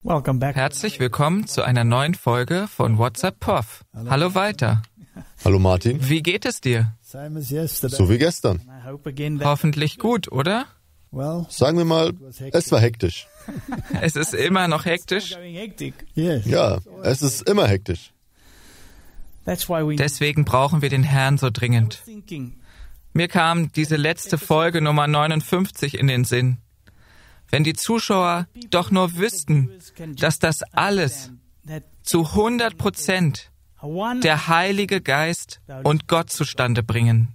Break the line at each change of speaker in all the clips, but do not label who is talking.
Herzlich willkommen zu einer neuen Folge von WhatsApp Puff. Hallo Walter.
Hallo Martin.
Wie geht es dir?
So wie gestern.
Hoffentlich gut, oder?
Sagen wir mal, es war hektisch.
Es ist immer noch hektisch?
Ja, es ist immer hektisch.
Deswegen brauchen wir den Herrn so dringend. Mir kam diese letzte Folge Nummer 59 in den Sinn. Wenn die Zuschauer doch nur wüssten, dass das alles zu 100% der Heilige Geist und Gott zustande bringen.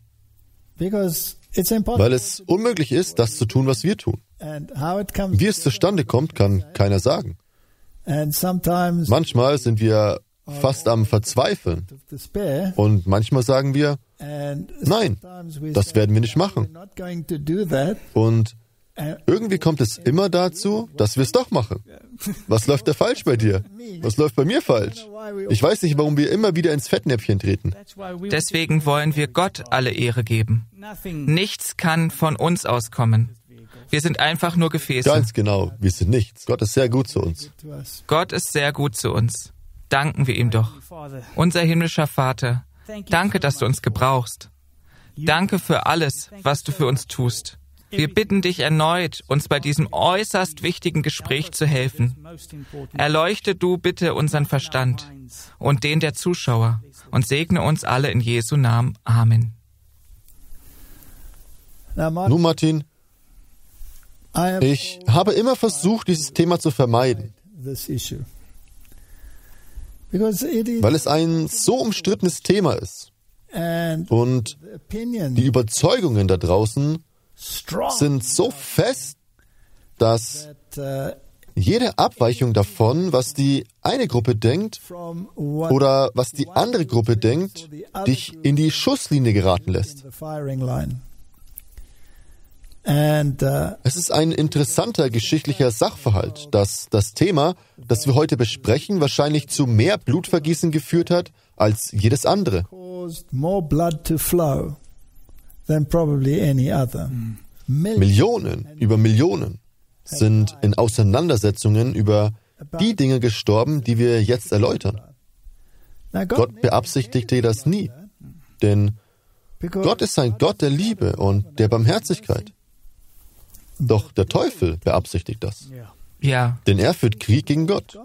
Weil es unmöglich ist, das zu tun, was wir tun. Wie es zustande kommt, kann keiner sagen. Manchmal sind wir fast am Verzweifeln. Und manchmal sagen wir, nein, das werden wir nicht machen. Und irgendwie kommt es immer dazu, dass wir es doch machen. Was läuft da falsch bei dir? Was läuft bei mir falsch? Ich weiß nicht, warum wir immer wieder ins Fettnäpfchen treten.
Deswegen wollen wir Gott alle Ehre geben. Nichts kann von uns auskommen. Wir sind einfach nur Gefäße.
Ganz genau, wir sind nichts. Gott ist sehr gut zu uns.
Gott ist sehr gut zu uns. Danken wir ihm doch. Unser himmlischer Vater, danke, dass du uns gebrauchst. Danke für alles, was du für uns tust. Wir bitten dich erneut, uns bei diesem äußerst wichtigen Gespräch zu helfen. Erleuchte du bitte unseren Verstand und den der Zuschauer und segne uns alle in Jesu Namen. Amen.
Nun, Martin, ich habe immer versucht, dieses Thema zu vermeiden, weil es ein so umstrittenes Thema ist. Und die Überzeugungen da draußen sind so fest, dass jede Abweichung davon, was die eine Gruppe denkt oder was die andere Gruppe denkt, dich in die Schusslinie geraten lässt. Es ist ein interessanter geschichtlicher Sachverhalt, dass das Thema, das wir heute besprechen, wahrscheinlich zu mehr Blutvergießen geführt hat als jedes andere. Millionen über Millionen sind in Auseinandersetzungen über die Dinge gestorben, die wir jetzt erläutern. Gott beabsichtigte das nie, denn Gott ist ein Gott der Liebe und der Barmherzigkeit. Doch der Teufel beabsichtigt das.
Ja.
Denn er führt Krieg gegen Gott.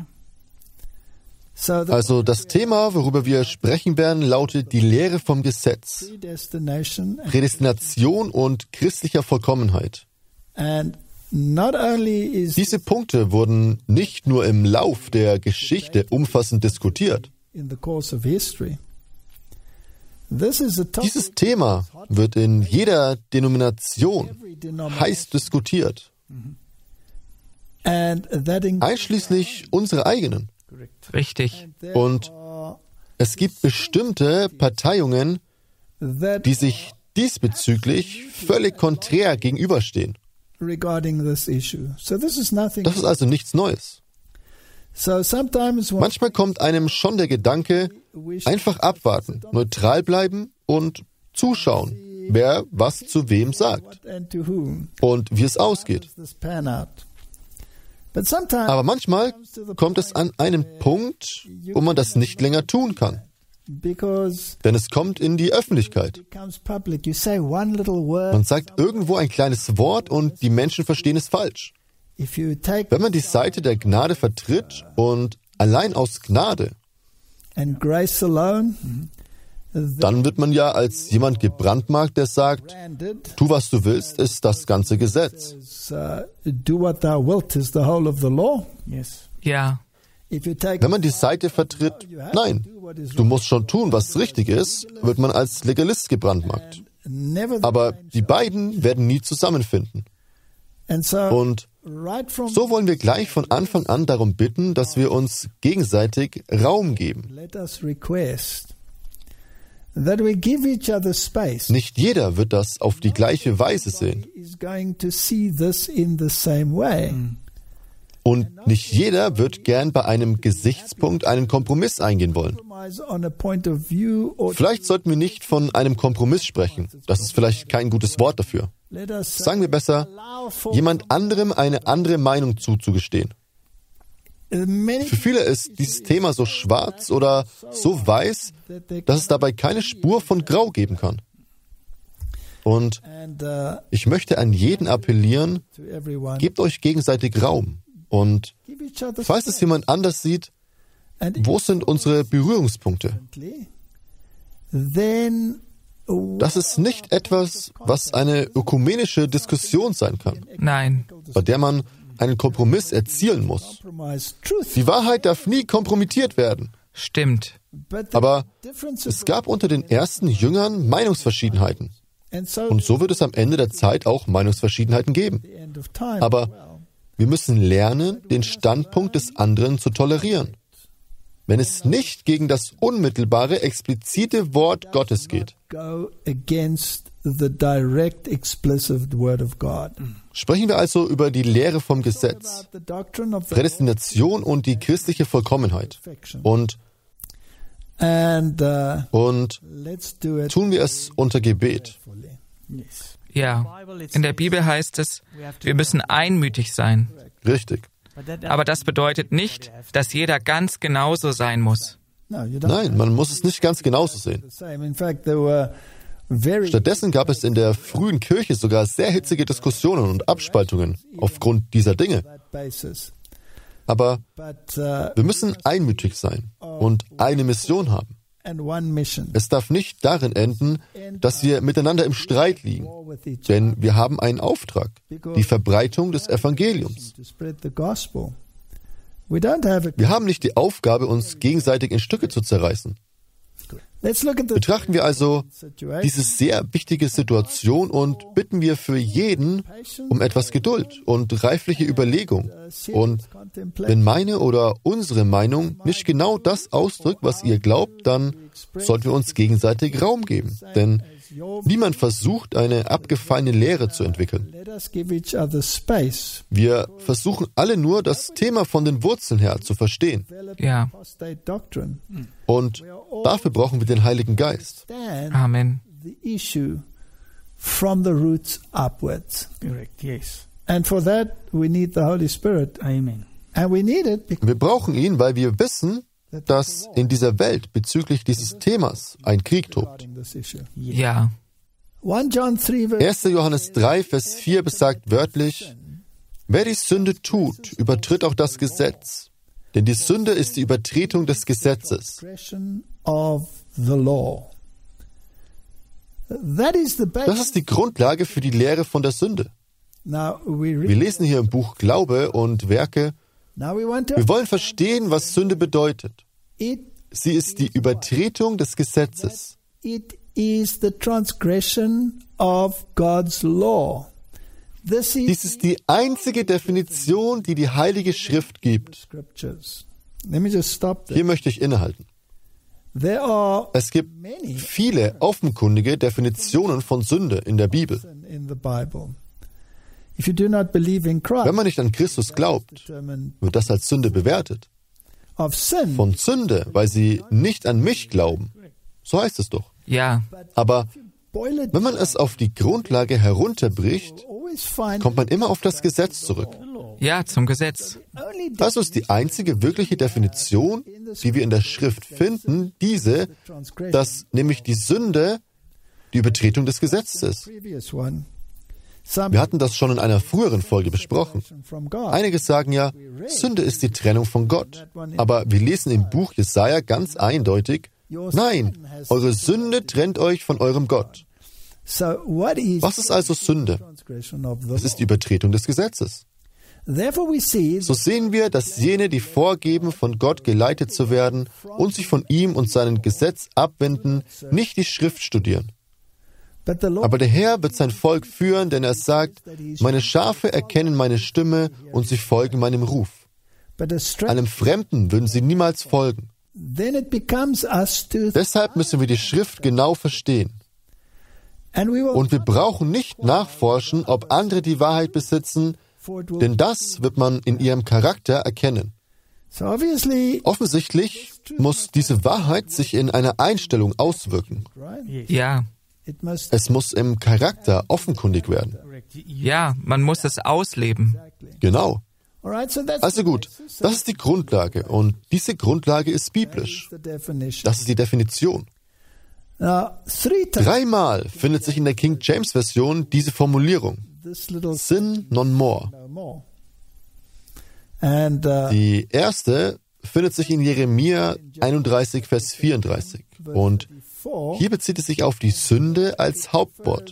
Also das Thema, worüber wir sprechen werden, lautet die Lehre vom Gesetz, Prädestination und christlicher Vollkommenheit. Diese Punkte wurden nicht nur im Lauf der Geschichte umfassend diskutiert. Dieses Thema wird in jeder Denomination heiß diskutiert, einschließlich unserer eigenen.
Richtig.
Und es gibt bestimmte Parteiungen, die sich diesbezüglich völlig konträr gegenüberstehen. Das ist also nichts Neues. Manchmal kommt einem schon der Gedanke, einfach abwarten, neutral bleiben und zuschauen, wer was zu wem sagt und wie es ausgeht. Aber manchmal kommt es an einen Punkt, wo man das nicht länger tun kann. Denn es kommt in die Öffentlichkeit. Man sagt irgendwo ein kleines Wort und die Menschen verstehen es falsch. Wenn man die Seite der Gnade vertritt und allein aus Gnade, dann wird man ja als jemand gebrandmarkt, der sagt, tu was du willst, ist das ganze Gesetz.
Ja.
Wenn man die Seite vertritt, nein, du musst schon tun, was richtig ist, wird man als Legalist gebrandmarkt. Aber die beiden werden nie zusammenfinden. Und so wollen wir gleich von Anfang an darum bitten, dass wir uns gegenseitig Raum geben. Nicht jeder wird das auf die gleiche Weise sehen. Und nicht jeder wird gern bei einem Gesichtspunkt einen Kompromiss eingehen wollen. Vielleicht sollten wir nicht von einem Kompromiss sprechen. Das ist vielleicht kein gutes Wort dafür. Sagen wir besser, jemand anderem eine andere Meinung zuzugestehen. Für viele ist dieses Thema so schwarz oder so weiß, dass es dabei keine Spur von Grau geben kann. Und ich möchte an jeden appellieren, gebt euch gegenseitig Raum. Und falls es jemand anders sieht, wo sind unsere Berührungspunkte? Das ist nicht etwas, was eine ökumenische Diskussion sein kann.
Nein.
Bei der man einen Kompromiss erzielen muss. Die Wahrheit darf nie kompromittiert werden.
Stimmt.
Aber es gab unter den ersten Jüngern Meinungsverschiedenheiten. Und so wird es am Ende der Zeit auch Meinungsverschiedenheiten geben. Aber wir müssen lernen, den Standpunkt des anderen zu tolerieren, wenn es nicht gegen das unmittelbare, explizite Wort Gottes geht. Sprechen wir also über die Lehre vom Gesetz, Prädestination und die christliche Vollkommenheit. Und tun wir es unter Gebet.
Ja, in der Bibel heißt es, wir müssen einmütig sein.
Richtig.
Aber das bedeutet nicht, dass jeder ganz genauso sein muss.
Nein, man muss es nicht ganz genauso sehen. Stattdessen gab es in der frühen Kirche sogar sehr hitzige Diskussionen und Abspaltungen aufgrund dieser Dinge. Aber wir müssen einmütig sein und eine Mission haben. Es darf nicht darin enden, dass wir miteinander im Streit liegen, denn wir haben einen Auftrag, die Verbreitung des Evangeliums. Wir haben nicht die Aufgabe, uns gegenseitig in Stücke zu zerreißen. Betrachten wir also diese sehr wichtige Situation und bitten wir für jeden um etwas Geduld und reifliche Überlegung. Und wenn meine oder unsere Meinung nicht genau das ausdrückt, was ihr glaubt, dann sollten wir uns gegenseitig Raum geben. Denn niemand versucht, eine abgefallene Lehre zu entwickeln. Wir versuchen alle nur, das Thema von den Wurzeln her zu verstehen.
Ja.
Und dafür brauchen wir den Heiligen Geist.
Amen.
From the roots upwards. Correct, yes. And for that we need the Holy Spirit. Amen. And we need it because
wir brauchen ihn, weil wir wissen, dass in dieser Welt bezüglich dieses Themas ein Krieg tobt.
Ja.
1
Johannes 3, Vers 4 besagt wörtlich, wer die Sünde tut, übertritt auch das Gesetz. Denn die Sünde ist die Übertretung des Gesetzes. Das ist die Grundlage für die Lehre von der Sünde. Wir lesen hier im Buch Glaube und Werke. Wir wollen verstehen, was Sünde bedeutet. Sie ist die Übertretung des Gesetzes. Dies ist die einzige Definition, die die Heilige Schrift gibt. Hier möchte ich innehalten. Es gibt viele offenkundige Definitionen von Sünde in der Bibel. Wenn man nicht an Christus glaubt, wird das als Sünde bewertet. Von Sünde, weil sie nicht an mich glauben. So heißt es doch.
Ja.
Aber wenn man es auf die Grundlage herunterbricht, kommt man immer auf das Gesetz zurück.
Ja, zum Gesetz.
Das ist die einzige wirkliche Definition, die wir in der Schrift finden, diese, dass nämlich die Sünde die Übertretung des Gesetzes ist. Wir hatten das schon in einer früheren Folge besprochen. Einige sagen ja, Sünde ist die Trennung von Gott. Aber wir lesen im Buch Jesaja ganz eindeutig, nein, eure Sünde trennt euch von eurem Gott. Was ist also Sünde? Es ist die Übertretung des Gesetzes. So sehen wir, dass jene, die vorgeben, von Gott geleitet zu werden und sich von ihm und seinem Gesetz abwenden, nicht die Schrift studieren. Aber der Herr wird sein Volk führen, denn er sagt, meine Schafe erkennen meine Stimme und sie folgen meinem Ruf. Einem Fremden würden sie niemals folgen. Deshalb müssen wir die Schrift genau verstehen. Und wir brauchen nicht nachforschen, ob andere die Wahrheit besitzen, denn das wird man in ihrem Charakter erkennen. Offensichtlich muss diese Wahrheit sich in einer Einstellung auswirken.
Ja.
Es muss im Charakter offenkundig werden.
Ja, man muss es ausleben.
Genau. Also gut, das ist die Grundlage und diese Grundlage ist biblisch. Das ist die Definition. 3-mal findet sich in der King James Version diese Formulierung. Sin non more. Die erste findet sich in Jeremia 31, Vers 34. Und hier bezieht es sich auf die Sünde als Hauptwort.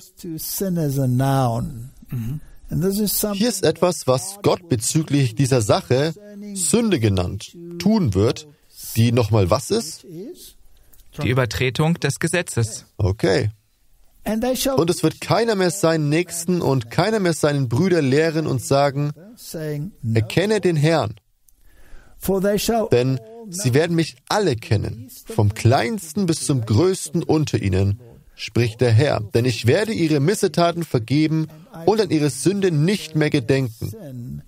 Hier ist etwas, was Gott bezüglich dieser Sache Sünde genannt tun wird, die nochmal was ist?
Die Übertretung des Gesetzes.
Okay. Und es wird keiner mehr seinen Nächsten und keiner mehr seinen Brüder lehren und sagen, erkenne den Herrn. Denn sie werden mich alle kennen, vom Kleinsten bis zum Größten unter ihnen, spricht der Herr. Denn ich werde ihre Missetaten vergeben und an ihre Sünde nicht mehr gedenken.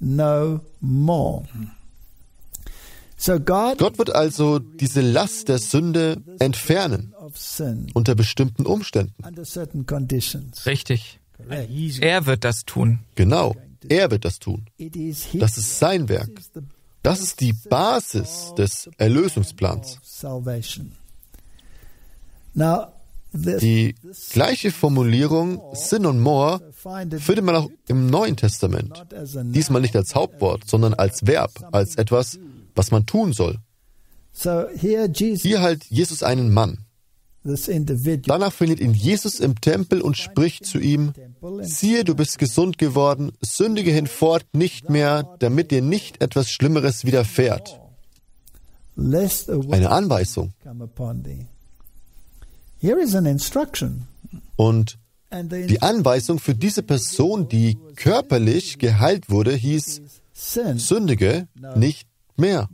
Gott wird also diese Last der Sünde entfernen, unter bestimmten Umständen.
Richtig. Er wird das tun.
Genau, er wird das tun. Das ist sein Werk. Das ist die Basis des Erlösungsplans. Die gleiche Formulierung Sin non more findet man auch im Neuen Testament. Diesmal nicht als Hauptwort, sondern als Verb, als etwas, was man tun soll. Hier heilt Jesus einen Mann. Danach findet ihn Jesus im Tempel und spricht zu ihm, siehe, du bist gesund geworden, sündige hinfort nicht mehr, damit dir nicht etwas Schlimmeres widerfährt. Eine Anweisung. Und die Anweisung für diese Person, die körperlich geheilt wurde, hieß, sündige nicht mehr.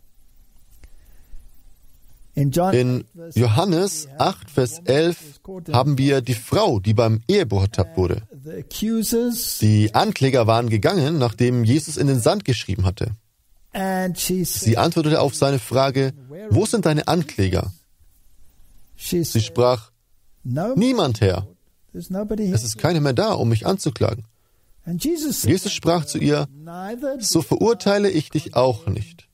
In Johannes 8, Vers 11 haben wir die Frau, die beim Ehebruch ertappt wurde. Die Ankläger waren gegangen, nachdem Jesus in den Sand geschrieben hatte. Sie antwortete auf seine Frage, wo sind deine Ankläger? Sie sprach, niemand, Herr. Es ist keiner mehr da, um mich anzuklagen. Jesus sprach zu ihr, so verurteile ich dich auch nicht.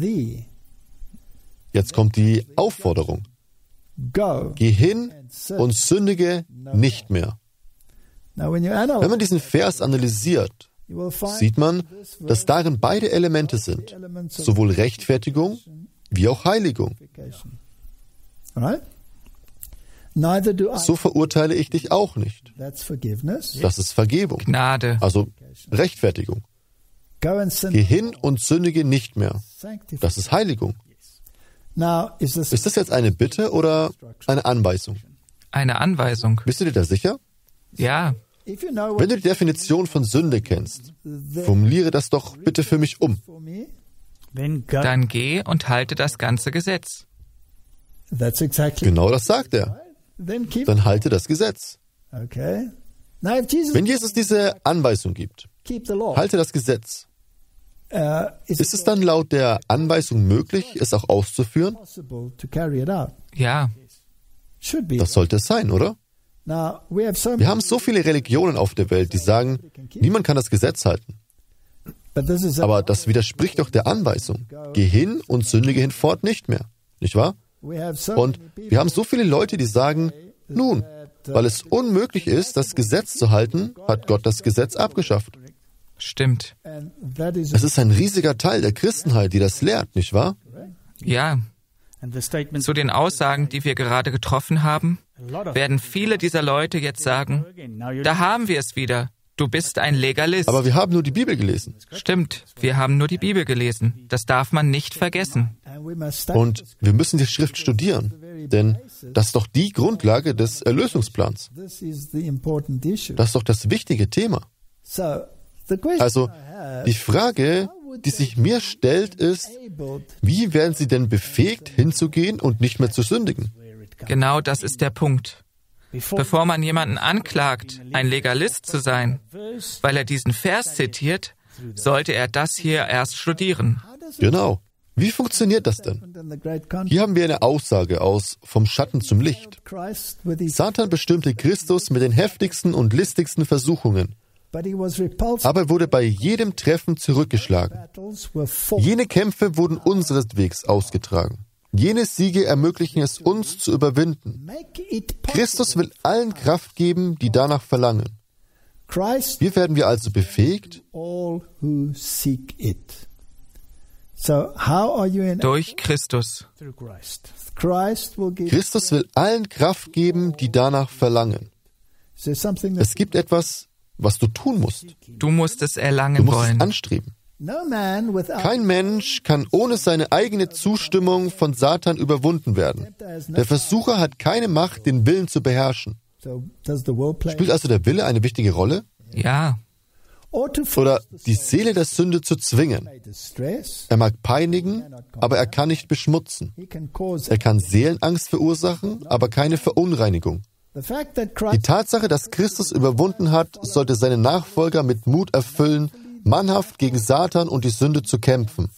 Jetzt kommt die Aufforderung. Geh hin und sündige nicht mehr. Wenn man diesen Vers analysiert, sieht man, dass darin beide Elemente sind, sowohl Rechtfertigung wie auch Heiligung. So verurteile ich dich auch nicht. Das ist Vergebung.
Gnade.
Also Rechtfertigung. Geh hin und sündige nicht mehr. Das ist Heiligung. Ist das jetzt eine Bitte oder eine Anweisung?
Eine Anweisung.
Bist du dir da sicher?
Ja.
Wenn du die Definition von Sünde kennst, formuliere das doch bitte für mich um.
Dann geh und halte das ganze Gesetz.
Genau das sagt er. Dann halte das Gesetz. Wenn Jesus diese Anweisung gibt, halte das Gesetz, ist es dann laut der Anweisung möglich, es auch auszuführen?
Ja.
Das sollte es sein, oder? Wir haben so viele Religionen auf der Welt, die sagen, niemand kann das Gesetz halten. Aber das widerspricht doch der Anweisung. Geh hin und sündige hinfort nicht mehr. Nicht wahr? Und wir haben so viele Leute, die sagen, nun, weil es unmöglich ist, das Gesetz zu halten, hat Gott das Gesetz abgeschafft.
Stimmt.
Es ist ein riesiger Teil der Christenheit, die das lehrt, nicht wahr?
Ja. Zu den Aussagen, die wir gerade getroffen haben, werden viele dieser Leute jetzt sagen, da haben wir es wieder. Du bist ein Legalist.
Aber wir haben nur die Bibel gelesen.
Stimmt, wir haben nur die Bibel gelesen. Das darf man nicht vergessen.
Und wir müssen die Schrift studieren, denn das ist doch die Grundlage des Erlösungsplans. Das ist doch das wichtige Thema. Also, die Frage, die sich mir stellt, ist, wie werden Sie denn befähigt, hinzugehen und nicht mehr zu sündigen?
Genau das ist der Punkt. Bevor man jemanden anklagt, ein Legalist zu sein, weil er diesen Vers zitiert, sollte er das hier erst studieren.
Genau. Wie funktioniert das denn? Hier haben wir eine Aussage aus Vom Schatten zum Licht. Satan bestimmte Christus mit den heftigsten und listigsten Versuchungen, Aber er wurde bei jedem Treffen zurückgeschlagen. Jene Kämpfe wurden unseretwegs ausgetragen. Jene Siege ermöglichen es uns zu überwinden. Christus will allen Kraft geben, die danach verlangen. Wie werden wir also befähigt?
Durch Christus.
Christus will allen Kraft geben, die danach verlangen. Es gibt etwas, was du tun musst.
Du musst es erlangen
Du musst
wollen.
es anstreben. Kein Mensch kann ohne seine eigene Zustimmung von Satan überwunden werden. Der Versucher hat keine Macht, den Willen zu beherrschen. Spielt also der Wille eine wichtige Rolle?
Ja.
Oder die Seele der Sünde zu zwingen. Er mag peinigen, aber er kann nicht beschmutzen. Er kann Seelenangst verursachen, aber keine Verunreinigung. Die Tatsache, dass Christus überwunden hat, sollte seine Nachfolger mit Mut erfüllen, mannhaft gegen Satan und die Sünde zu kämpfen.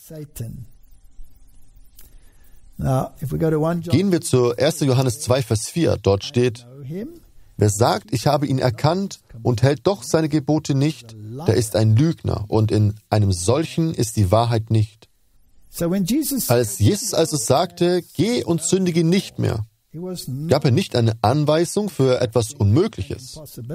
Gehen wir zu 1. Johannes 2, Vers 4. Dort steht: Wer sagt, ich habe ihn erkannt und hält doch seine Gebote nicht, der ist ein Lügner, und in einem solchen ist die Wahrheit nicht. Als Jesus also sagte, geh und sündige nicht mehr, gab er nicht eine Anweisung für etwas Unmögliches.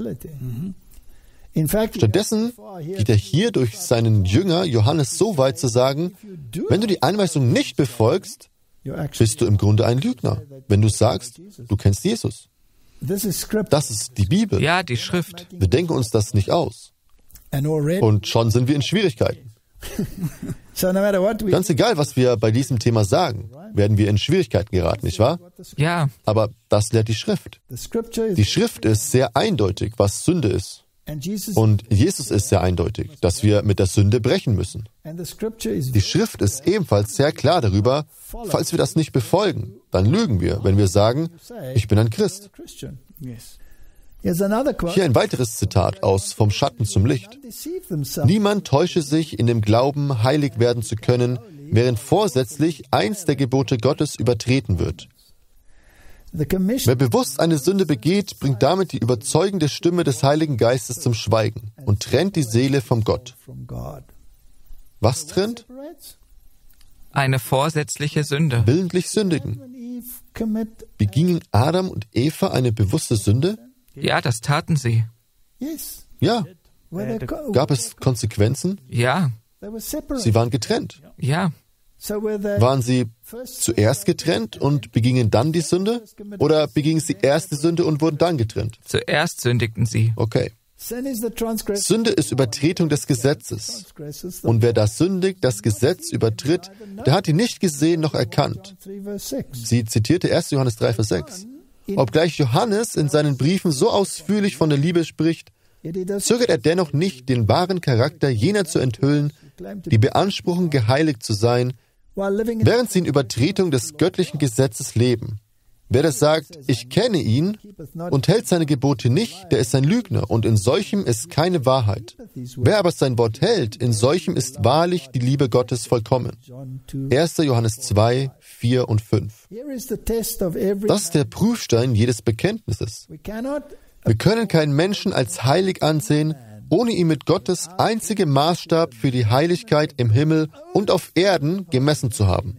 Stattdessen geht er hier durch seinen Jünger Johannes so weit zu sagen, wenn du die Anweisung nicht befolgst, bist du im Grunde ein Lügner, wenn du sagst, du kennst Jesus. Das ist die Bibel.
Ja, die Schrift.
Wir denken uns das nicht aus. Und schon sind wir in Schwierigkeiten. Ganz egal, was wir bei diesem Thema sagen, werden wir in Schwierigkeiten geraten, nicht wahr?
Ja.
Aber das lehrt die Schrift. Die Schrift ist sehr eindeutig, was Sünde ist. Und Jesus ist sehr eindeutig, dass wir mit der Sünde brechen müssen. Die Schrift ist ebenfalls sehr klar darüber, falls wir das nicht befolgen, dann lügen wir, wenn wir sagen, ich bin ein Christ. Hier ein weiteres Zitat aus Vom Schatten zum Licht. Niemand täusche sich, in dem Glauben, heilig werden zu können, während vorsätzlich eins der Gebote Gottes übertreten wird. Wer bewusst eine Sünde begeht, bringt damit die überzeugende Stimme des Heiligen Geistes zum Schweigen und trennt die Seele vom Gott. Was trennt?
Eine vorsätzliche Sünde.
Willentlich sündigen. Begingen Adam und Eva eine bewusste Sünde?
Ja, das taten sie.
Ja. Gab es Konsequenzen?
Ja.
Sie waren getrennt.
Ja.
Waren sie zuerst getrennt und begingen dann die Sünde? Oder begingen sie erst die Sünde und wurden dann getrennt?
Zuerst sündigten sie.
Okay. Sünde ist Übertretung des Gesetzes. Und wer da sündigt, das Gesetz übertritt, der hat ihn nicht gesehen noch erkannt. Sie zitierte 1. Johannes 3, Vers 6. Obgleich Johannes in seinen Briefen so ausführlich von der Liebe spricht, zögert er dennoch nicht, den wahren Charakter jener zu enthüllen, die beanspruchen, geheiligt zu sein, während sie in Übertretung des göttlichen Gesetzes leben. Wer das sagt, ich kenne ihn und hält seine Gebote nicht, der ist ein Lügner, und in solchem ist keine Wahrheit. Wer aber sein Wort hält, in solchem ist wahrlich die Liebe Gottes vollkommen. 1. Johannes 2, 4 und 5. Das ist der Prüfstein jedes Bekenntnisses. Wir können keinen Menschen als heilig ansehen, ohne ihn mit Gottes einzigem Maßstab für die Heiligkeit im Himmel und auf Erden gemessen zu haben.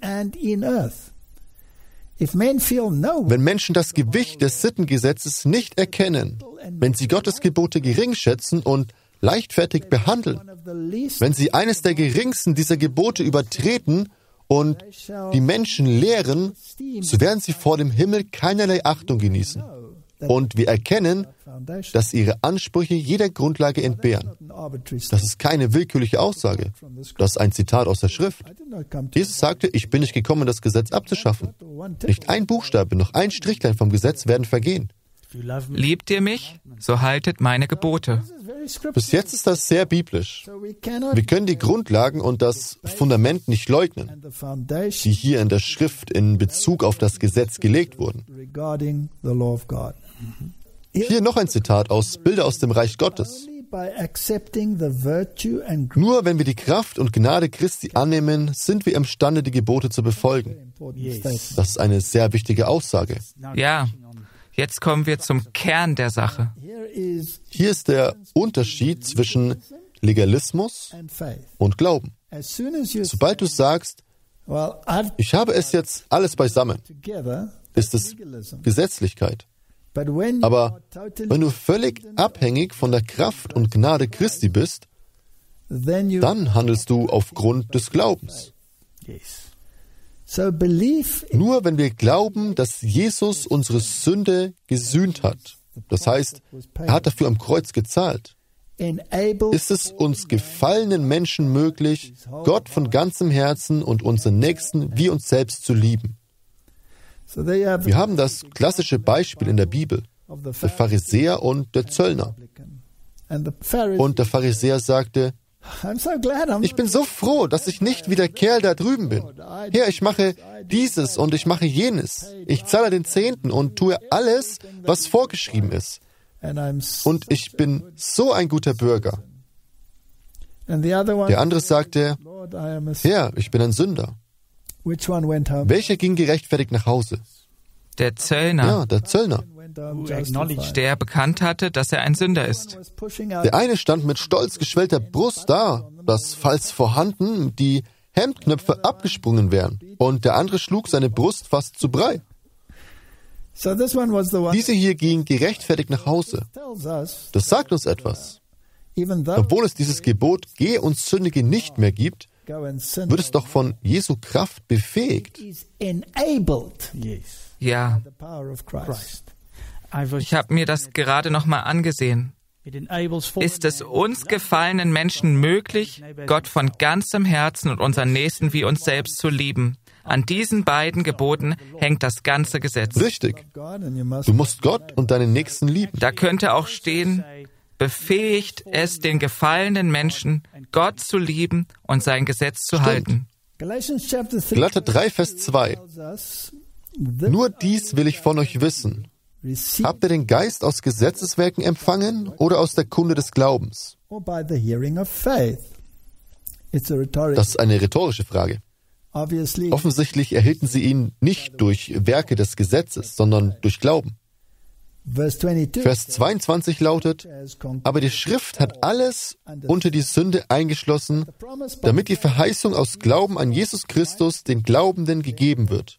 Wenn Menschen das Gewicht des Sittengesetzes nicht erkennen, wenn sie Gottes Gebote gering schätzen und leichtfertig behandeln, wenn sie eines der geringsten dieser Gebote übertreten und die Menschen lehren, so werden sie vor dem Himmel keinerlei Achtung genießen. Und wir erkennen, dass ihre Ansprüche jeder Grundlage entbehren. Das ist keine willkürliche Aussage. Das ist ein Zitat aus der Schrift. Jesus sagte, ich bin nicht gekommen, das Gesetz abzuschaffen. Nicht ein Buchstabe, noch ein Strichlein vom Gesetz werden vergehen.
Liebt ihr mich, so haltet meine Gebote.
Bis jetzt ist das sehr biblisch. Wir können die Grundlagen und das Fundament nicht leugnen, die hier in der Schrift in Bezug auf das Gesetz gelegt wurden. Hier noch ein Zitat aus Bilder aus dem Reich Gottes. Nur wenn wir die Kraft und Gnade Christi annehmen, sind wir imstande, die Gebote zu befolgen. Das ist eine sehr wichtige Aussage.
Ja, jetzt kommen wir zum Kern der Sache.
Hier ist der Unterschied zwischen Legalismus und Glauben. Sobald du sagst, ich habe es jetzt alles beisammen, ist es Gesetzlichkeit. Aber wenn du völlig abhängig von der Kraft und Gnade Christi bist, dann handelst du aufgrund des Glaubens. Nur wenn wir glauben, dass Jesus unsere Sünde gesühnt hat, das heißt, er hat dafür am Kreuz gezahlt, ist es uns gefallenen Menschen möglich, Gott von ganzem Herzen und unseren Nächsten wie uns selbst zu lieben. Wir haben das klassische Beispiel in der Bibel, der Pharisäer und der Zöllner. Und der Pharisäer sagte, ich bin so froh, dass ich nicht wie der Kerl da drüben bin. Herr, ich mache dieses und ich mache jenes. Ich zahle den Zehnten und tue alles, was vorgeschrieben ist. Und ich bin so ein guter Bürger. Der andere sagte, Herr, ich bin ein Sünder. Welcher ging gerechtfertigt nach Hause?
Der Zöllner.
Ja, der Zöllner.
Der bekannt hatte, dass er ein Sünder ist.
Der eine stand mit stolz geschwellter Brust da, dass, falls vorhanden, die Hemdknöpfe abgesprungen wären. Und der andere schlug seine Brust fast zu Brei. Dieser hier ging gerechtfertigt nach Hause. Das sagt uns etwas. Obwohl es dieses Gebot, gehe und sündige, nicht mehr gibt, wird es doch von Jesu Kraft befähigt.
Ja. Ich habe mir das gerade nochmal angesehen. Ist es uns gefallenen Menschen möglich, Gott von ganzem Herzen und unseren Nächsten wie uns selbst zu lieben? An diesen beiden Geboten hängt das ganze Gesetz.
Richtig. Du musst Gott und deinen Nächsten lieben.
Da könnte auch stehen, befähigt es den gefallenen Menschen, Gott zu lieben und sein Gesetz zu halten.
Galater 3, Vers 2. Nur dies will ich von euch wissen. Habt ihr den Geist aus Gesetzeswerken empfangen oder aus der Kunde des Glaubens? Das ist eine rhetorische Frage. Offensichtlich erhielten sie ihn nicht durch Werke des Gesetzes, sondern durch Glauben. Vers 22 lautet, aber die Schrift hat alles unter die Sünde eingeschlossen, damit die Verheißung aus Glauben an Jesus Christus den Glaubenden gegeben wird.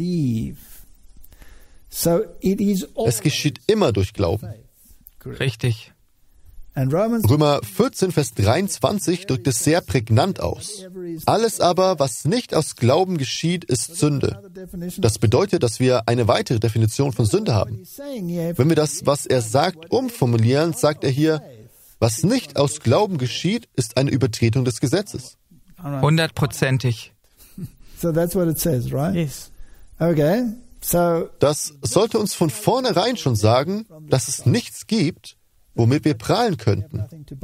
Es geschieht immer durch Glauben.
Richtig.
Römer 14, Vers 23 drückt es sehr prägnant aus. Alles aber, was nicht aus Glauben geschieht, ist Sünde. Das bedeutet, dass wir eine weitere Definition von Sünde haben. Wenn wir das, was er sagt, umformulieren, sagt er hier, was nicht aus Glauben geschieht, ist eine Übertretung des Gesetzes.
100%ig.
Das sollte uns von vornherein schon sagen, dass es nichts gibt, womit wir prahlen könnten.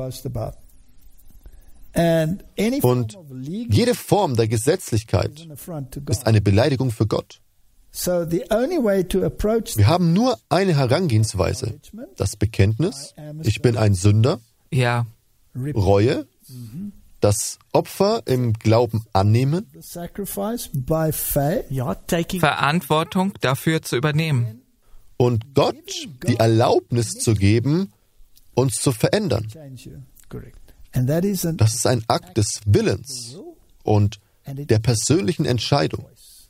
Und jede Form der Gesetzlichkeit ist eine Beleidigung für Gott. Wir haben nur eine Herangehensweise, das Bekenntnis, ich bin ein Sünder,
ja.
Reue, das Opfer im Glauben annehmen,
Verantwortung dafür zu übernehmen
und Gott die Erlaubnis zu geben, uns zu verändern. Das ist ein Akt des Willens und der persönlichen Entscheidung.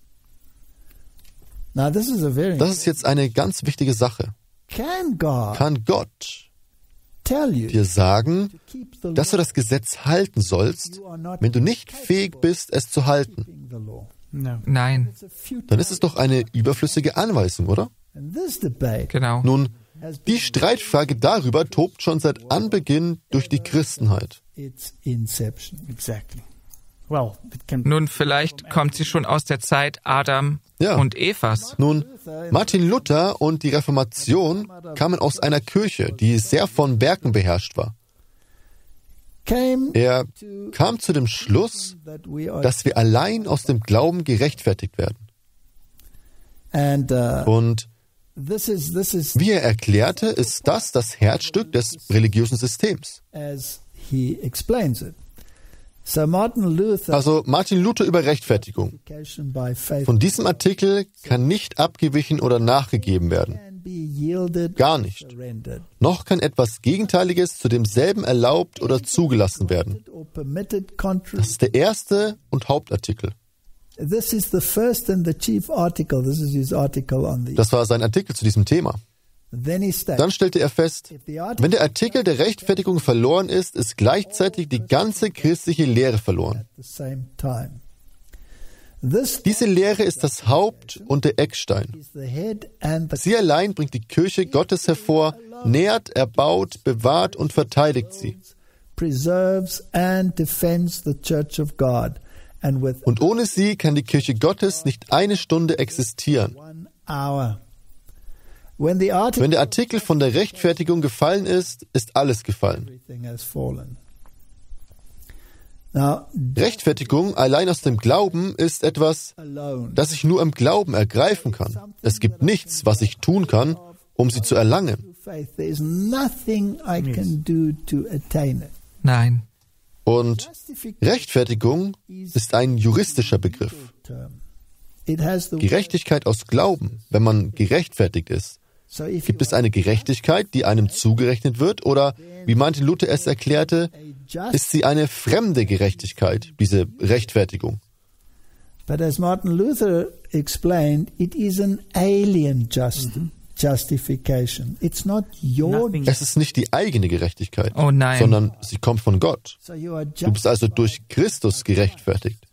Das ist jetzt eine ganz wichtige Sache. Kann Gott dir sagen, dass du das Gesetz halten sollst, wenn du nicht fähig bist, es zu halten?
Nein.
Dann ist es doch eine überflüssige Anweisung, oder?
Genau.
Nun, die Streitfrage darüber tobt schon seit Anbeginn durch die Christenheit.
Nun, vielleicht kommt sie schon aus der Zeit Adam und Evas.
Nun, Martin Luther und die Reformation kamen aus einer Kirche, die sehr von Werken beherrscht war. Er kam zu dem Schluss, dass wir allein aus dem Glauben gerechtfertigt werden. Und wie er erklärte, ist das Herzstück des religiösen Systems. Also Martin Luther über Rechtfertigung. Von diesem Artikel kann nicht abgewichen oder nachgegeben werden. Gar nicht. Noch kann etwas Gegenteiliges zu demselben erlaubt oder zugelassen werden. Das ist der erste und Hauptartikel. Das war sein Artikel zu diesem Thema. Dann stellte er fest, wenn der Artikel der Rechtfertigung verloren ist, ist gleichzeitig die ganze christliche Lehre verloren. Diese Lehre ist das Haupt und der Eckstein. Sie allein bringt die Kirche Gottes hervor, nährt, erbaut, bewahrt und verteidigt sie. Und ohne sie kann die Kirche Gottes nicht eine Stunde existieren. Wenn der Artikel von der Rechtfertigung gefallen ist, ist alles gefallen. Rechtfertigung allein aus dem Glauben ist etwas, das ich nur im Glauben ergreifen kann. Es gibt nichts, was ich tun kann, um sie zu erlangen.
Nein.
Und Rechtfertigung ist ein juristischer Begriff. Gerechtigkeit aus Glauben, wenn man gerechtfertigt ist. Gibt es eine Gerechtigkeit, die einem zugerechnet wird, oder, wie Martin Luther es erklärte, ist sie eine fremde Gerechtigkeit, diese Rechtfertigung?
But as Martin Luther explained, it is an alien justification. It's not your.
Es ist nicht die eigene Gerechtigkeit,
nein,
sondern sie kommt von Gott. Du bist also durch Christus gerechtfertigt.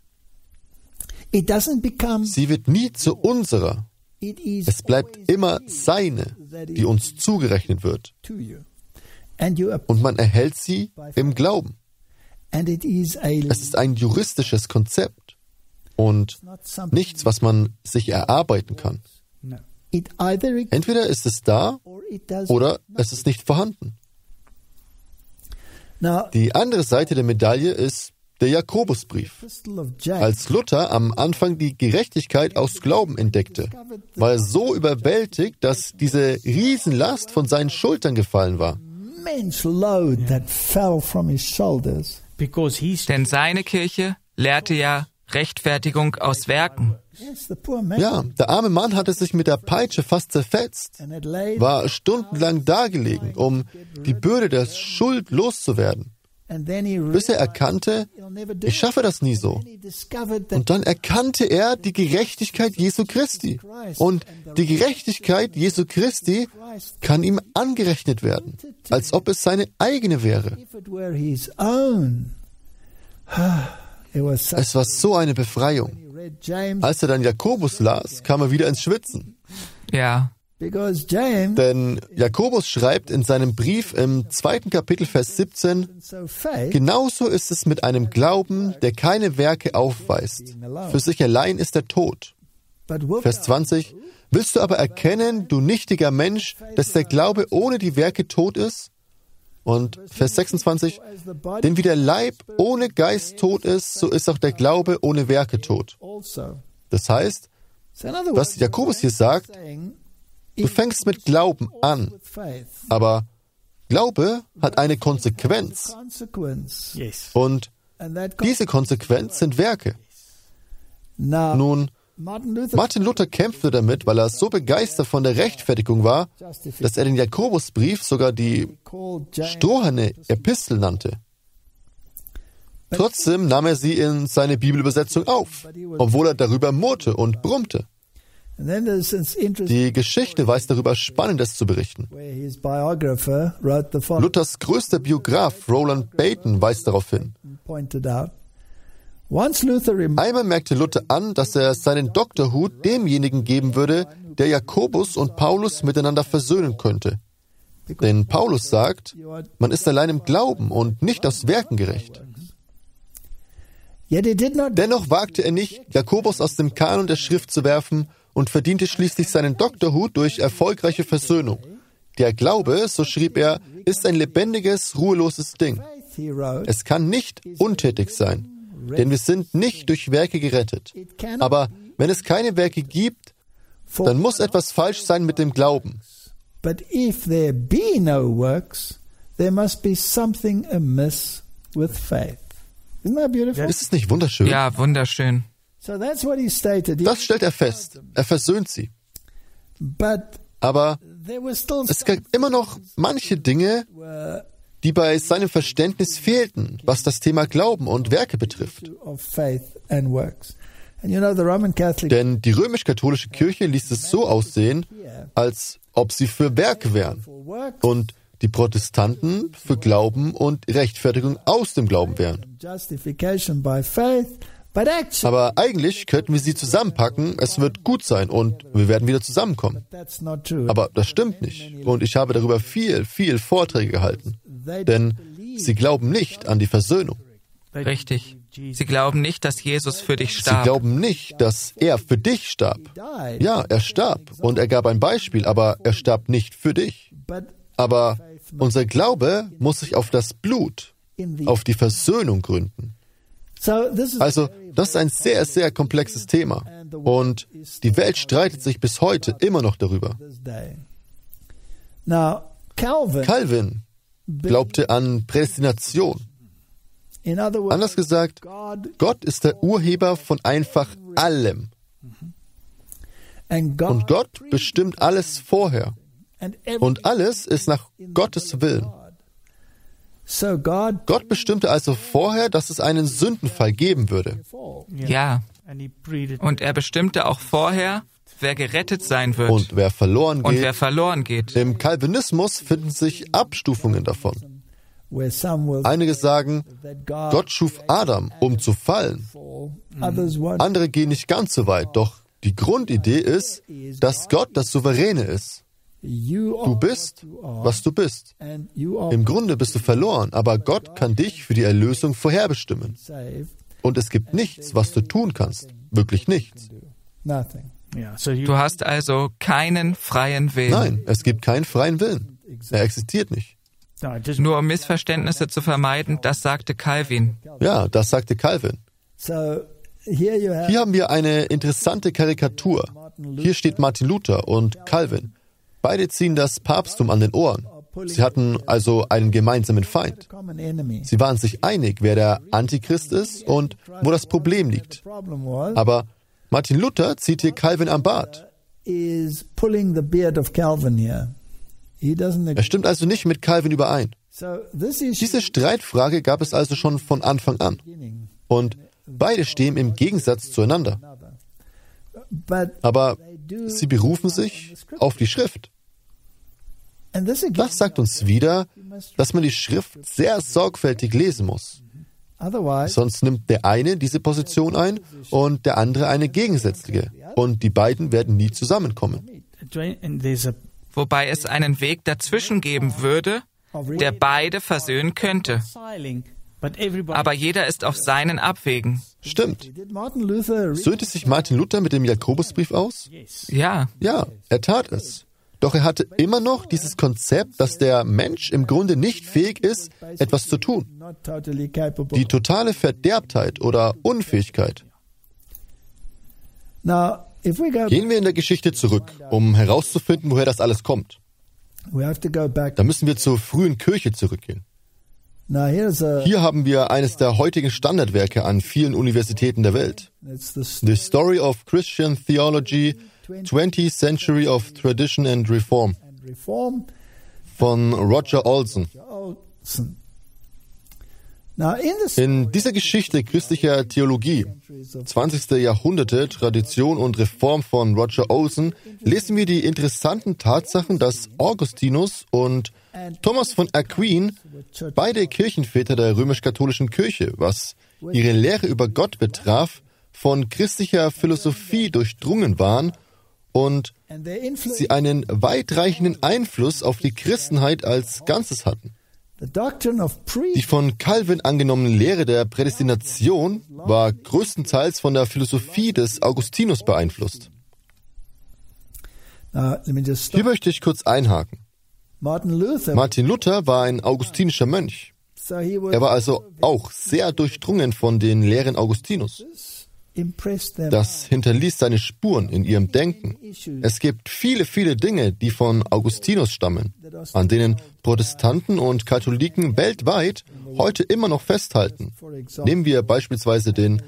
Sie wird nie zu unserer. Es bleibt immer seine, die uns zugerechnet wird. Und man erhält sie im Glauben. Es ist ein juristisches Konzept und nichts, was man sich erarbeiten kann. Entweder ist es da oder es ist nicht vorhanden. Die andere Seite der Medaille ist der Jakobusbrief. Als Luther am Anfang die Gerechtigkeit aus Glauben entdeckte, war er so überwältigt, dass diese Riesenlast von seinen Schultern gefallen war.
Denn seine Kirche lehrte ja Rechtfertigung aus Werken.
Ja, der arme Mann hatte sich mit der Peitsche fast zerfetzt, war stundenlang dagelegen, um die Bürde der Schuld loszuwerden. Bis er erkannte, ich schaffe das nie so. Und dann erkannte er die Gerechtigkeit Jesu Christi. Und die Gerechtigkeit Jesu Christi kann ihm angerechnet werden, als ob es seine eigene wäre. Es war so eine Befreiung. Als er dann Jakobus las, kam er wieder ins Schwitzen.
Ja.
Denn Jakobus schreibt in seinem Brief im 2. Kapitel, Vers 17, genauso ist es mit einem Glauben, der keine Werke aufweist. Für sich allein ist er tot. Vers 20, willst du aber erkennen, du nichtiger Mensch, dass der Glaube ohne die Werke tot ist? Und Vers 26, denn wie der Leib ohne Geist tot ist, so ist auch der Glaube ohne Werke tot. Das heißt, was Jakobus hier sagt, du fängst mit Glauben an, aber Glaube hat eine Konsequenz. Und diese Konsequenz sind Werke. Nun, Martin Luther kämpfte damit, weil er so begeistert von der Rechtfertigung war, dass er den Jakobusbrief sogar die stroherne Epistel nannte. Trotzdem nahm er sie in seine Bibelübersetzung auf, obwohl er darüber murrte und brummte. Die Geschichte weiß darüber Spannendes zu berichten. Luthers größter Biograf Roland Baton weist darauf hin. Einmal merkte Luther an, dass er seinen Doktorhut demjenigen geben würde, der Jakobus und Paulus miteinander versöhnen könnte. Denn Paulus sagt, man ist allein im Glauben und nicht aus Werken gerecht. Dennoch wagte er nicht, Jakobus aus dem Kanon der Schrift zu werfen und verdiente schließlich seinen Doktorhut durch erfolgreiche Versöhnung. Der Glaube, so schrieb er, ist ein lebendiges, ruheloses Ding. Es kann nicht untätig sein, denn wir sind nicht durch Werke gerettet. Aber wenn es keine Werke gibt, dann muss etwas falsch sein mit dem Glauben.
But if there be no works, there must be something amiss with faith. Isn't that beautiful?
Ist es nicht wunderschön?
Ja, wunderschön.
So that's what he stated.
Das stellt er fest. Er versöhnt sie.
But
aber es gab immer noch manche Dinge, die bei seinem Verständnis fehlten, was das Thema Glauben und Werke betrifft. Denn die römisch-katholische Kirche ließ es so aussehen, als ob sie für Werke wären und die Protestanten für Glauben und Rechtfertigung aus dem Glauben wären. Aber eigentlich könnten wir sie zusammenpacken, es wird gut sein und wir werden wieder zusammenkommen. Aber das stimmt nicht. Und ich habe darüber viel Vorträge gehalten. Denn sie glauben nicht an die Versöhnung.
Richtig. Sie glauben nicht, dass Jesus für dich starb.
Sie glauben nicht, dass er für dich starb. Ja, er starb und er gab ein Beispiel, aber er starb nicht für dich. Aber unser Glaube muss sich auf das Blut, auf die Versöhnung gründen. Also, das ist ein sehr komplexes Thema. Und die Welt streitet sich bis heute immer noch darüber. Calvin glaubte an Prädestination. Anders gesagt, Gott ist der Urheber von einfach allem. Und Gott bestimmt alles vorher. Und alles ist nach Gottes Willen. Gott bestimmte also vorher, dass es einen Sündenfall geben würde.
Ja. Und er bestimmte auch vorher, wer gerettet sein wird.
Und wer verloren geht.
Im
Calvinismus finden sich Abstufungen davon. Einige sagen, Gott schuf Adam, um zu fallen. Andere gehen nicht ganz so weit, doch die Grundidee ist, dass Gott das Souveräne ist. Du bist, was du bist. Im Grunde bist du verloren, aber Gott kann dich für die Erlösung vorherbestimmen. Und es gibt nichts, was du tun kannst. Wirklich nichts.
Du hast also keinen freien Willen.
Nein, es gibt keinen freien Willen. Er existiert nicht.
Nur um Missverständnisse zu vermeiden, das sagte Calvin.
Ja, das sagte Calvin. Hier haben wir eine interessante Karikatur. Hier steht Martin Luther und Calvin. Beide ziehen das Papsttum an den Ohren. Sie hatten also einen gemeinsamen Feind. Sie waren sich einig, wer der Antichrist ist und wo das Problem liegt. Aber Martin Luther zieht hier Calvin am Bart. Er stimmt also nicht mit Calvin überein. Diese Streitfrage gab es also schon von Anfang an. Und beide stehen im Gegensatz zueinander. Aber sie berufen sich auf die Schrift. Das sagt uns wieder, dass man die Schrift sehr sorgfältig lesen muss. Sonst nimmt der eine diese Position ein und der andere eine gegensätzliche. Und die beiden werden nie zusammenkommen.
Wobei es einen Weg dazwischen geben würde, der beide versöhnen könnte. Aber jeder ist auf seinen Abwegen.
Stimmt. Söhnte sich Martin Luther mit dem Jakobusbrief aus?
Ja.
Ja, er tat es. Doch er hatte immer noch dieses Konzept, dass der Mensch im Grunde nicht fähig ist, etwas zu tun. Die totale Verderbtheit oder Unfähigkeit. Gehen wir in der Geschichte zurück, um herauszufinden, woher das alles kommt. Da müssen wir zur frühen Kirche zurückgehen. Hier haben wir eines der heutigen Standardwerke an vielen Universitäten der Welt. The Story of Christian Theology, 20th Century of Tradition and Reform von Roger Olson. In dieser Geschichte christlicher Theologie, 20. Jahrhunderte, Tradition und Reform von Roger Olson, lesen wir die interessanten Tatsachen, dass Augustinus und Thomas von Aquin, beide Kirchenväter der römisch-katholischen Kirche, was ihre Lehre über Gott betraf, von christlicher Philosophie durchdrungen waren und sie einen weitreichenden Einfluss auf die Christenheit als Ganzes hatten. Die von Calvin angenommene Lehre der Prädestination war größtenteils von der Philosophie des Augustinus beeinflusst. Hier möchte ich kurz einhaken. Martin Luther war ein augustinischer Mönch. Er war also auch sehr durchdrungen von den Lehren Augustinus. Das hinterließ seine Spuren in ihrem Denken. Es gibt viele Dinge, die von Augustinus stammen, an denen Protestanten und Katholiken weltweit heute immer noch festhalten. Nehmen wir beispielsweise den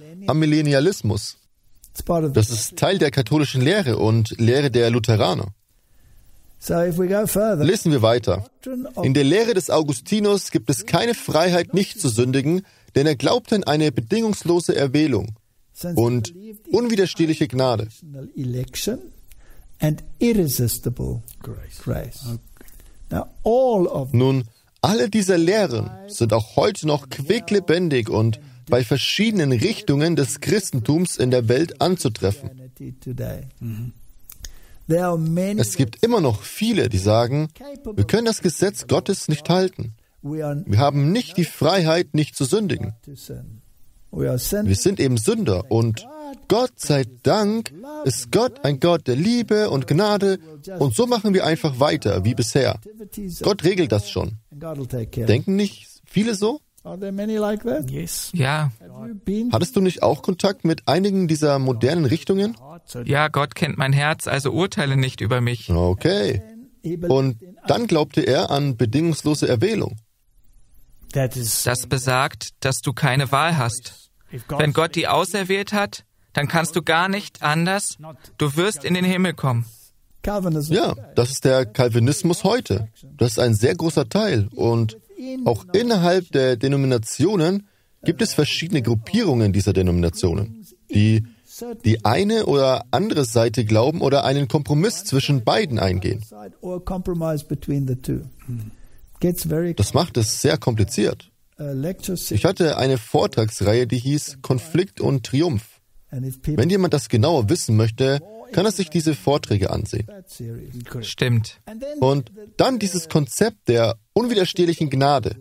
Amillennialismus. Das ist Teil der katholischen Lehre und Lehre der Lutheraner. Lesen wir weiter. In der Lehre des Augustinus gibt es keine Freiheit, nicht zu sündigen, denn er glaubte an eine bedingungslose Erwählung und unwiderstehliche Gnade. Nun, alle diese Lehren sind auch heute noch quicklebendig und bei verschiedenen Richtungen des Christentums in der Welt anzutreffen. Es gibt immer noch viele, die sagen, wir können das Gesetz Gottes nicht halten. Wir haben nicht die Freiheit, nicht zu sündigen. Wir sind eben Sünder und Gott sei Dank ist Gott ein Gott der Liebe und Gnade und so machen wir einfach weiter wie bisher. Gott regelt das schon. Denken nicht viele so?
Ja.
Hattest du nicht auch Kontakt mit einigen dieser modernen Richtungen?
Ja, Gott kennt mein Herz, also urteile nicht über mich.
Okay. Und dann glaubte er an bedingungslose Erwählung.
Das besagt, dass du keine Wahl hast. Wenn Gott die auserwählt hat, dann kannst du gar nicht anders. Du wirst in den Himmel kommen.
Ja, das ist der Calvinismus heute. Das ist ein sehr großer Teil. Und auch innerhalb der Denominationen gibt es verschiedene Gruppierungen dieser Denominationen, die die eine oder andere Seite glauben oder einen Kompromiss zwischen beiden eingehen. Das macht es sehr kompliziert. Ich hatte eine Vortragsreihe, die hieß Konflikt und Triumph. Wenn jemand das genauer wissen möchte, kann er sich diese Vorträge ansehen.
Stimmt.
Und dann dieses Konzept der unwiderstehlichen Gnade.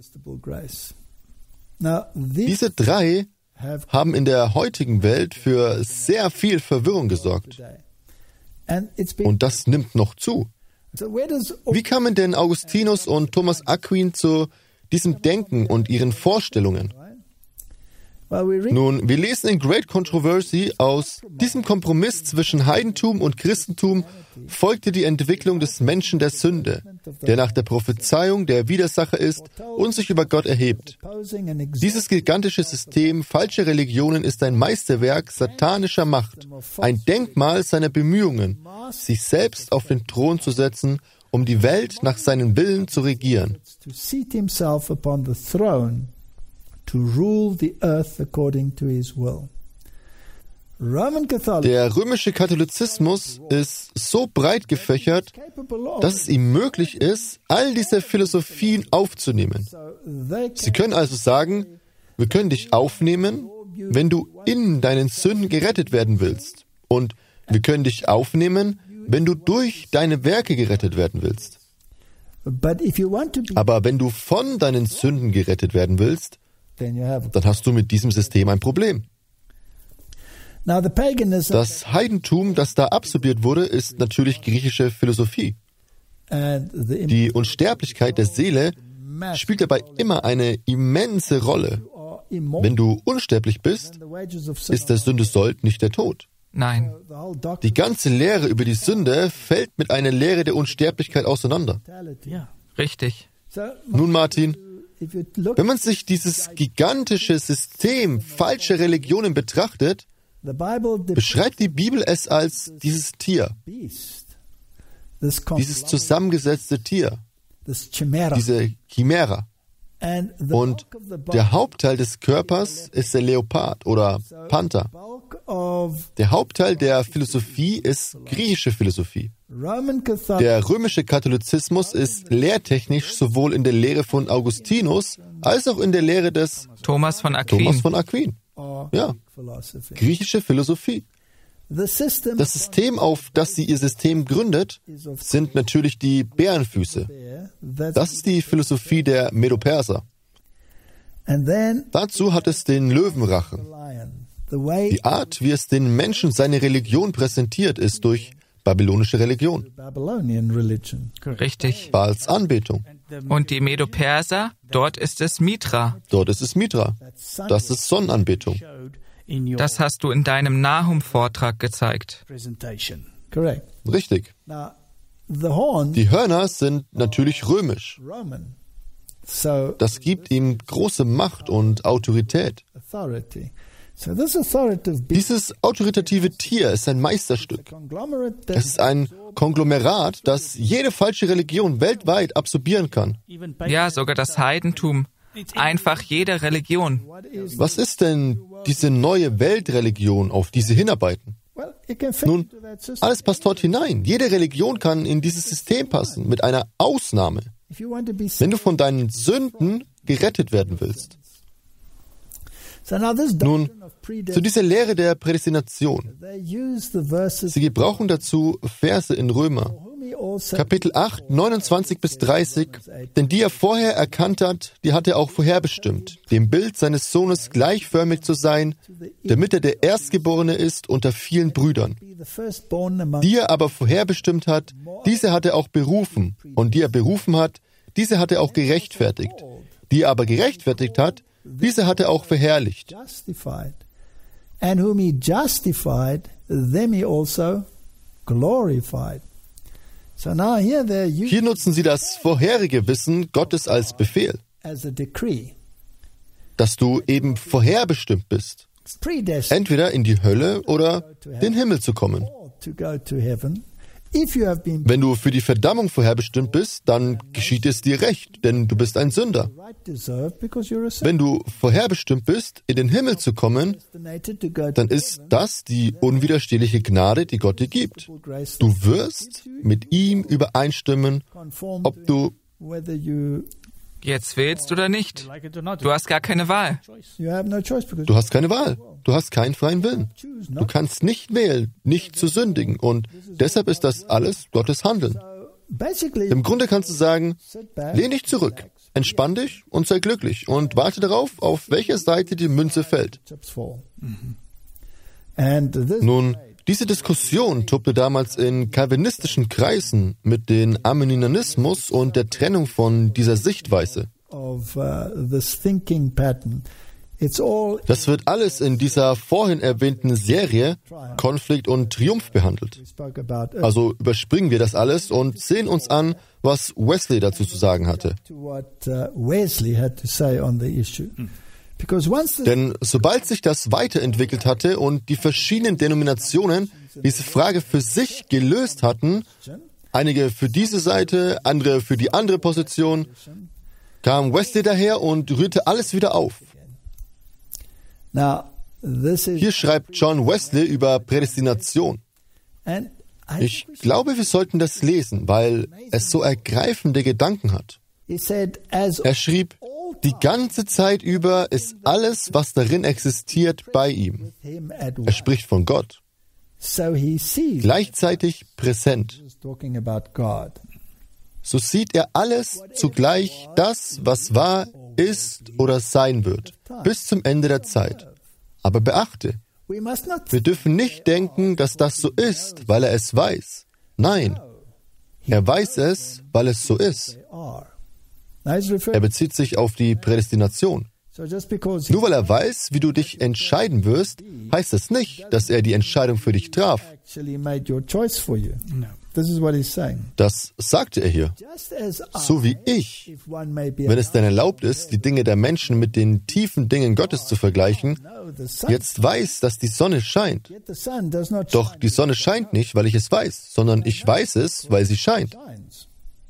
Diese drei haben in der heutigen Welt für sehr viel Verwirrung gesorgt. Und das nimmt noch zu. Wie kamen denn Augustinus und Thomas Aquin zu diesem Denken und ihren Vorstellungen? Nun, wir lesen in Great Controversy, aus diesem Kompromiss zwischen Heidentum und Christentum folgte die Entwicklung des Menschen der Sünde, der nach der Prophezeiung der Widersacher ist und sich über Gott erhebt. Dieses gigantische System falscher Religionen ist ein Meisterwerk satanischer Macht, ein Denkmal seiner Bemühungen, sich selbst auf den Thron zu setzen, um die Welt nach seinem Willen zu regieren.
To rule the earth according to his will.
Der römische Katholizismus ist so breit gefächert, dass es ihm möglich ist, all diese Philosophien aufzunehmen. Sie können also sagen, wir können dich aufnehmen, wenn du in deinen Sünden gerettet werden willst. Und wir können dich aufnehmen, wenn du durch deine Werke gerettet werden willst. Aber wenn du von deinen Sünden gerettet werden willst, dann hast du mit diesem System ein Problem. Das Heidentum, das da absorbiert wurde, ist natürlich griechische Philosophie. Die Unsterblichkeit der Seele spielt dabei immer eine immense Rolle. Wenn du unsterblich bist, ist der Sünde Sold nicht der Tod.
Nein.
Die ganze Lehre über die Sünde fällt mit einer Lehre der Unsterblichkeit auseinander.
Richtig.
Nun, Martin, wenn man sich dieses gigantische System falscher Religionen betrachtet, beschreibt die Bibel es als dieses Tier, dieses zusammengesetzte Tier, diese Chimera. Und der Hauptteil des Körpers ist der Leopard oder Panther. Der Hauptteil der Philosophie ist griechische Philosophie. Der römische Katholizismus ist lehrtechnisch sowohl in der Lehre von Augustinus als auch in der Lehre des
Thomas von Aquin.
Ja, griechische Philosophie. Das System, auf das sie ihr System gründet, sind natürlich die Bärenfüße. Das ist die Philosophie der Medo-Perser. Dazu hat es den Löwenrachen. Die Art, wie es den Menschen seine Religion präsentiert, ist durch babylonische Religion.
Richtig.
Baals Anbetung.
Und die Medo-Perser, dort ist es Mitra.
Dort ist es Mitra. Das ist Sonnenanbetung.
Das hast du in deinem Nahum-Vortrag gezeigt.
Richtig. Die Hörner sind natürlich römisch. Das gibt ihm große Macht und Autorität. Dieses autoritative Tier ist ein Meisterstück. Es ist ein Konglomerat, das jede falsche Religion weltweit absorbieren kann.
Ja, sogar das Heidentum. Einfach jede Religion.
Was ist denn diese neue Weltreligion, auf die sie hinarbeiten? Nun, alles passt dort hinein. Jede Religion kann in dieses System passen, mit einer Ausnahme. Wenn du von deinen Sünden gerettet werden willst. Nun, zu dieser Lehre der Prädestination. Sie gebrauchen dazu Verse in Römer, Kapitel 8, 29 bis 30, denn die er vorher erkannt hat, die hat er auch vorherbestimmt, dem Bild seines Sohnes gleichförmig zu sein, damit er der Erstgeborene ist unter vielen Brüdern. Die er aber vorherbestimmt hat, diese hat er auch berufen, und die er berufen hat, diese hat er auch gerechtfertigt. Die er aber gerechtfertigt hat, diese hat er auch verherrlicht.
And whom he justified, them he also glorified. So now here they're using
Hier nutzen sie das vorherige Wissen Gottes als Befehl,
as a decree.
dass du eben vorherbestimmt bist, entweder in die Hölle oder den Himmel zu kommen.
To go to heaven. If you have been
Wenn du für die Verdammung vorherbestimmt bist, dann geschieht es dir recht, denn du bist ein Sünder.
deserved because you're a sinner.
Wenn du vorherbestimmt bist, in den Himmel zu kommen,
To go to
dann ist das die unwiderstehliche Gnade, die Gott dir gibt. Du wirst mit ihm übereinstimmen,
conform
ob du
whether you
Jetzt wählst oder nicht. Du hast gar keine Wahl.
have no choice because
Du hast keine Wahl. Du hast keinen freien Willen. Du kannst nicht wählen, nicht zu sündigen. Und deshalb ist das alles Gottes Handeln.
basically
Im Grunde kannst du sagen,
sit back.
lehn dich zurück, entspann dich und sei glücklich und warte darauf, auf welcher Seite die Münze fällt.
Chips fall. And this
Nun, diese Diskussion tobte damals in calvinistischen Kreisen mit dem Arminianismus und der Trennung von dieser Sichtweise.
of this thinking pattern, it's all
Das wird alles in dieser vorhin erwähnten Serie Konflikt und Triumph behandelt.
we spoke about
Also überspringen wir das alles und sehen uns an, was Wesley dazu zu sagen hatte.
to what Wesley had to say on the issue. Because once the
Denn sobald sich das weiterentwickelt hatte und die verschiedenen Denominationen diese Frage für sich gelöst hatten, einige für diese Seite, andere für die andere Position, kam Wesley daher und rührte alles wieder auf.
now this is
Hier schreibt John Wesley über Prädestination.
and I
Ich glaube, wir sollten das lesen, weil es so ergreifende Gedanken hat.
he said as
Er schrieb, die ganze Zeit über ist alles, was darin existiert, bei ihm.
him at
Er
work.
spricht von Gott,
So he sees
gleichzeitig präsent.
he's talking about God.
So sieht er alles zugleich, das, was war, ist oder sein wird, bis zum Ende der Zeit. Aber beachte,
We must not
wir dürfen nicht denken, dass das so ist, weil er es weiß. Nein, er weiß es, weil es so ist.
they are. Now he's
Er
referring
bezieht sich auf die Prädestination.
so just because he
Nur weil er weiß, wie du dich entscheiden wirst, heißt es nicht, dass er die Entscheidung für dich traf.
actually made your choice for you. This is what he's saying.
Das sagte er hier.
Just as I,
So wie ich,
if one may be
wenn es denn erlaubt ist, die Dinge der Menschen mit den tiefen Dingen Gottes zu vergleichen,
know the sun,
jetzt weiß, dass die Sonne scheint.
yet the sun does not
Doch die Sonne scheint nicht, weil ich es weiß, sondern ich weiß es, weil sie scheint.
shines.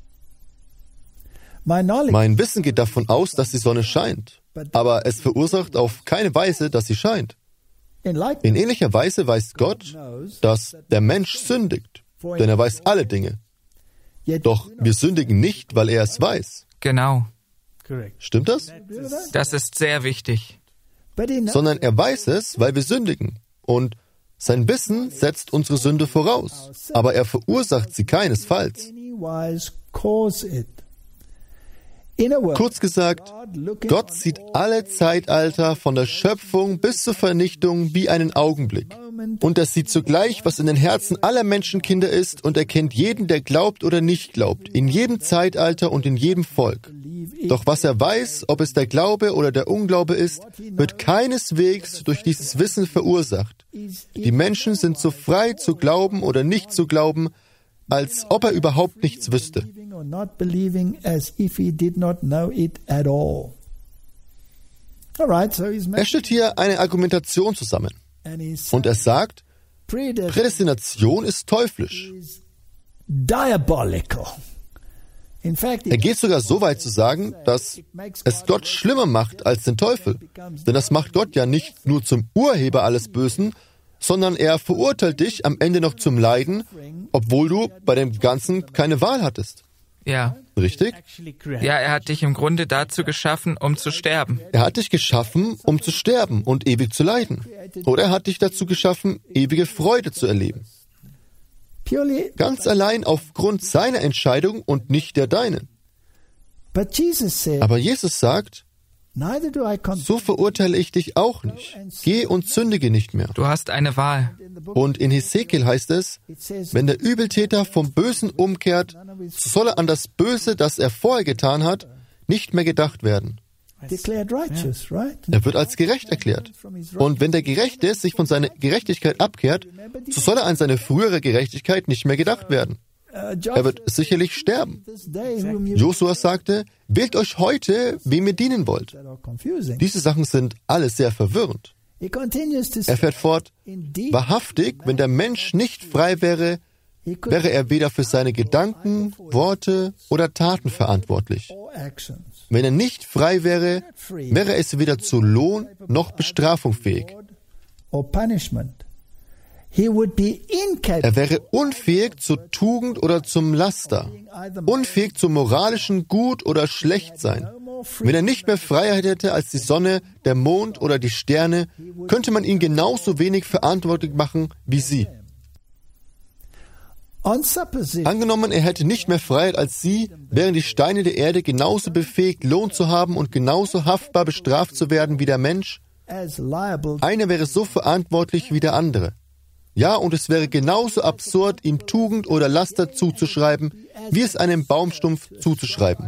My knowledge
Mein Wissen geht davon aus, dass die Sonne scheint, aber es verursacht auf keine Weise, dass sie scheint.
in like
In ähnlicher Weise weiß Gott,
knows,
dass der Mensch sündigt, denn er weiß alle Dinge.
yet
Doch wir sündigen nicht, weil er es weiß.
Genau.
Stimmt das?
Das ist sehr wichtig.
but he knows
Sondern er weiß es, weil wir sündigen. Und sein Wissen setzt unsere Sünde voraus, aber er verursacht sie keinesfalls.
anywise cause it. In a word,
Kurz gesagt, Gott sieht alle Zeitalter von der Schöpfung bis zur Vernichtung wie einen Augenblick. Und er sieht zugleich, was in den Herzen aller Menschenkinder ist und erkennt jeden, der glaubt oder nicht glaubt, in jedem Zeitalter und in jedem Volk. Doch was er weiß, ob es der Glaube oder der Unglaube ist, wird keineswegs durch dieses Wissen verursacht. Die Menschen sind so frei zu glauben oder nicht zu glauben, als ob er überhaupt nichts wüsste.
believing or not believing as if he did not know it at all.
Er stellt hier eine Argumentation zusammen. Und er sagt, Prädestination ist teuflisch. Er geht sogar so weit zu sagen, dass es Gott schlimmer macht als den Teufel. Denn das macht Gott ja nicht nur zum Urheber alles Bösen, sondern er verurteilt dich am Ende noch zum Leiden, obwohl du bei dem Ganzen keine Wahl hattest.
Ja.
Richtig?
Ja, er hat dich im Grunde dazu geschaffen, um zu sterben.
Er hat dich geschaffen, um zu sterben und ewig zu leiden. Oder er hat dich dazu geschaffen, ewige Freude zu erleben. Ganz allein aufgrund seiner Entscheidung und nicht der deinen. Aber Jesus sagt, so verurteile ich dich auch nicht. Geh und sündige nicht mehr.
Du hast eine Wahl.
Und in Hesekiel heißt es, wenn der Übeltäter vom Bösen umkehrt, so soll er an das Böse, das er vorher getan hat, nicht mehr gedacht werden. Er wird als gerecht erklärt. Und wenn der Gerechte sich von seiner Gerechtigkeit abkehrt, so soll er an seine frühere Gerechtigkeit nicht mehr gedacht werden. Er wird sicherlich sterben. Josua sagte, wählt euch heute, wem ihr dienen wollt. Diese Sachen sind alle sehr verwirrend. Er fährt fort, wahrhaftig, wenn der Mensch nicht frei wäre, wäre er weder für seine Gedanken, Worte oder Taten verantwortlich. Wenn er nicht frei wäre, wäre es weder zu Lohn noch Bestrafung fähig. Er wäre unfähig zur Tugend oder zum Laster, unfähig zum moralischen Gut oder Schlechtsein. Wenn er nicht mehr Freiheit hätte als die Sonne, der Mond oder die Sterne, könnte man ihn genauso wenig verantwortlich machen wie sie. Angenommen, er hätte nicht mehr Freiheit als sie, wären die Steine der Erde genauso befähigt, Lohn zu haben und genauso haftbar bestraft zu werden wie der Mensch. Einer wäre so verantwortlich wie der andere. Ja, und es wäre genauso absurd, ihm Tugend oder Laster zuzuschreiben, wie es einem Baumstumpf zuzuschreiben.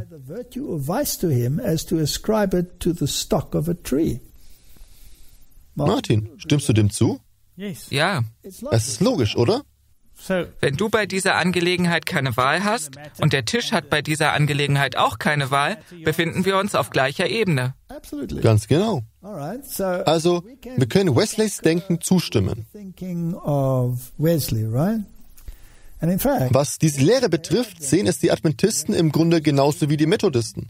Martin, stimmst du dem zu?
Ja.
Es ist logisch, oder?
Wenn du bei dieser Angelegenheit keine Wahl hast und der Tisch hat bei dieser Angelegenheit auch keine Wahl, befinden wir uns auf gleicher Ebene.
Ganz genau. Also, wir können Wesleys Denken zustimmen. Was diese Lehre betrifft, sehen es die Adventisten im Grunde genauso wie die Methodisten.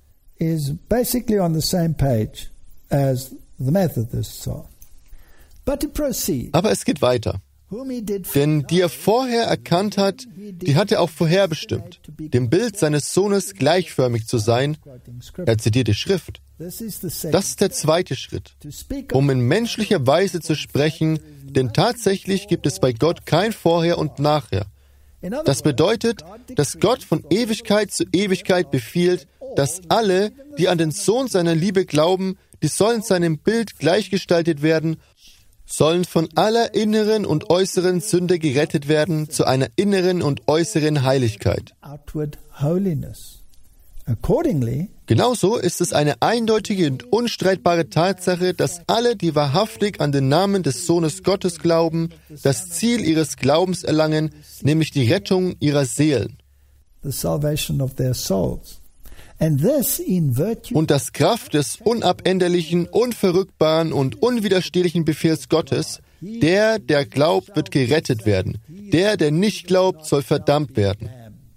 Aber es geht weiter. Denn die er vorher erkannt hat, die hat er auch vorherbestimmt, dem Bild seines Sohnes gleichförmig zu sein. Er zitiert die Schrift. Das ist der zweite Schritt, um in menschlicher Weise zu sprechen, denn tatsächlich gibt es bei Gott kein Vorher und Nachher. Das bedeutet, dass Gott von Ewigkeit zu Ewigkeit befiehlt, dass alle, die an den Sohn seiner Liebe glauben, die sollen seinem Bild gleichgestaltet werden, sollen von aller inneren und äußeren Sünde gerettet werden zu einer inneren und äußeren Heiligkeit. Genauso ist es eine eindeutige und unstreitbare Tatsache, dass alle, die wahrhaftig an den Namen des Sohnes Gottes glauben, das Ziel ihres Glaubens erlangen, nämlich die Rettung ihrer Seelen. Und das Kraft des unabänderlichen, unverrückbaren und unwiderstehlichen Befehls Gottes, der glaubt, wird gerettet werden. Der nicht glaubt, soll verdammt werden.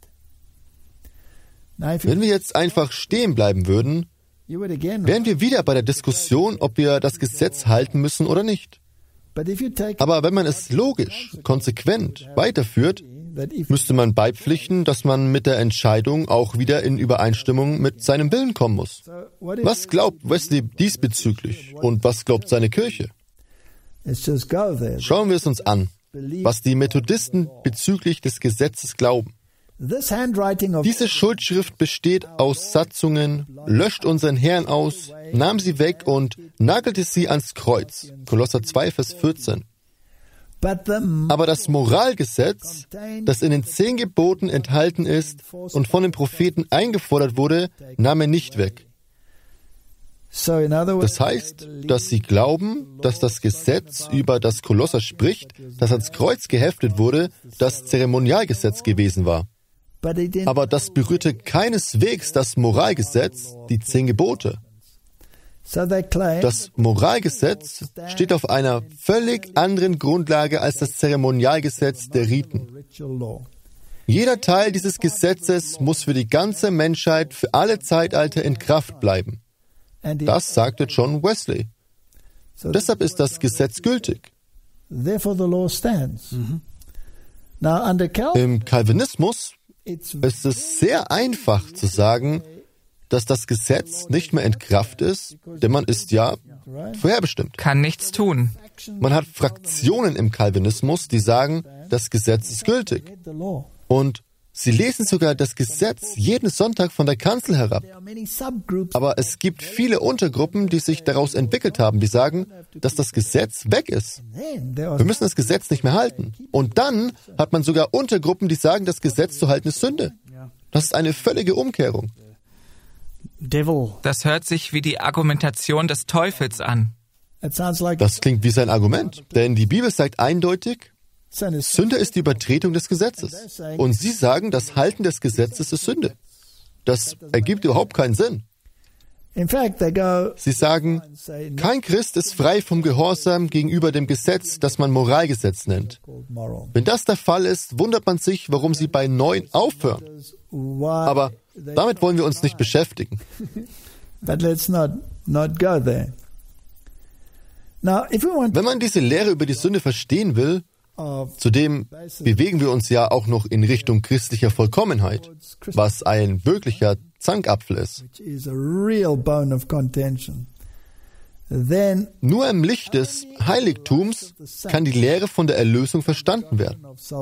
Wenn wir jetzt einfach stehen bleiben würden, wären wir wieder bei der Diskussion, ob wir das Gesetz halten müssen oder nicht. Aber wenn man es logisch, konsequent weiterführt, müsste man beipflichten, dass man mit der Entscheidung auch wieder in Übereinstimmung mit seinem Willen kommen muss. Was glaubt Wesley diesbezüglich und was glaubt seine Kirche? Schauen wir es uns an, was die Methodisten bezüglich des Gesetzes glauben. Diese Schuldschrift besteht aus Satzungen, löscht unseren Herrn aus, nahm sie weg und nagelte sie ans Kreuz. Kolosser 2, Vers 14. Aber das Moralgesetz, das in den 10 Geboten enthalten ist und von den Propheten eingefordert wurde, nahm er nicht weg. Das heißt, dass sie glauben, dass das Gesetz, über das Kolosser spricht, das ans Kreuz geheftet wurde, das Zeremonialgesetz gewesen war. Aber das berührte keineswegs das Moralgesetz, die 10 Gebote. Das Moralgesetz steht auf einer völlig anderen Grundlage als das Zeremonialgesetz der Riten. Jeder Teil dieses Gesetzes muss für die ganze Menschheit für alle Zeitalter in Kraft bleiben. Das sagte John Wesley. Deshalb ist das Gesetz gültig. Im Calvinismus ist es sehr einfach zu sagen, dass das Gesetz nicht mehr in Kraft ist, denn man ist ja vorherbestimmt.
Kann nichts tun.
Man hat Fraktionen im Calvinismus, die sagen, das Gesetz ist gültig. Und sie lesen sogar das Gesetz jeden Sonntag von der Kanzel herab. Aber es gibt viele Untergruppen, die sich daraus entwickelt haben, die sagen, dass das Gesetz weg ist. Wir müssen das Gesetz nicht mehr halten. Und dann hat man sogar Untergruppen, die sagen, das Gesetz zu halten ist Sünde. Das ist eine völlige Umkehrung.
Das hört sich wie die Argumentation des Teufels an.
Das klingt wie sein Argument, denn die Bibel sagt eindeutig, Sünde ist die Übertretung des Gesetzes. Und Sie sagen, das Halten des Gesetzes ist Sünde. Das ergibt überhaupt keinen Sinn. Sie sagen, kein Christ ist frei vom Gehorsam gegenüber dem Gesetz, das man Moralgesetz nennt. Wenn das der Fall ist, wundert man sich, warum Sie bei 9 aufhören. Aber damit wollen wir uns nicht beschäftigen.
Wenn
man diese Lehre über die Sünde verstehen will, zudem bewegen wir uns ja auch noch in Richtung christlicher Vollkommenheit, was ein wirklicher Zankapfel ist. Nur im Licht des Heiligtums kann die Lehre von der Erlösung verstanden werden.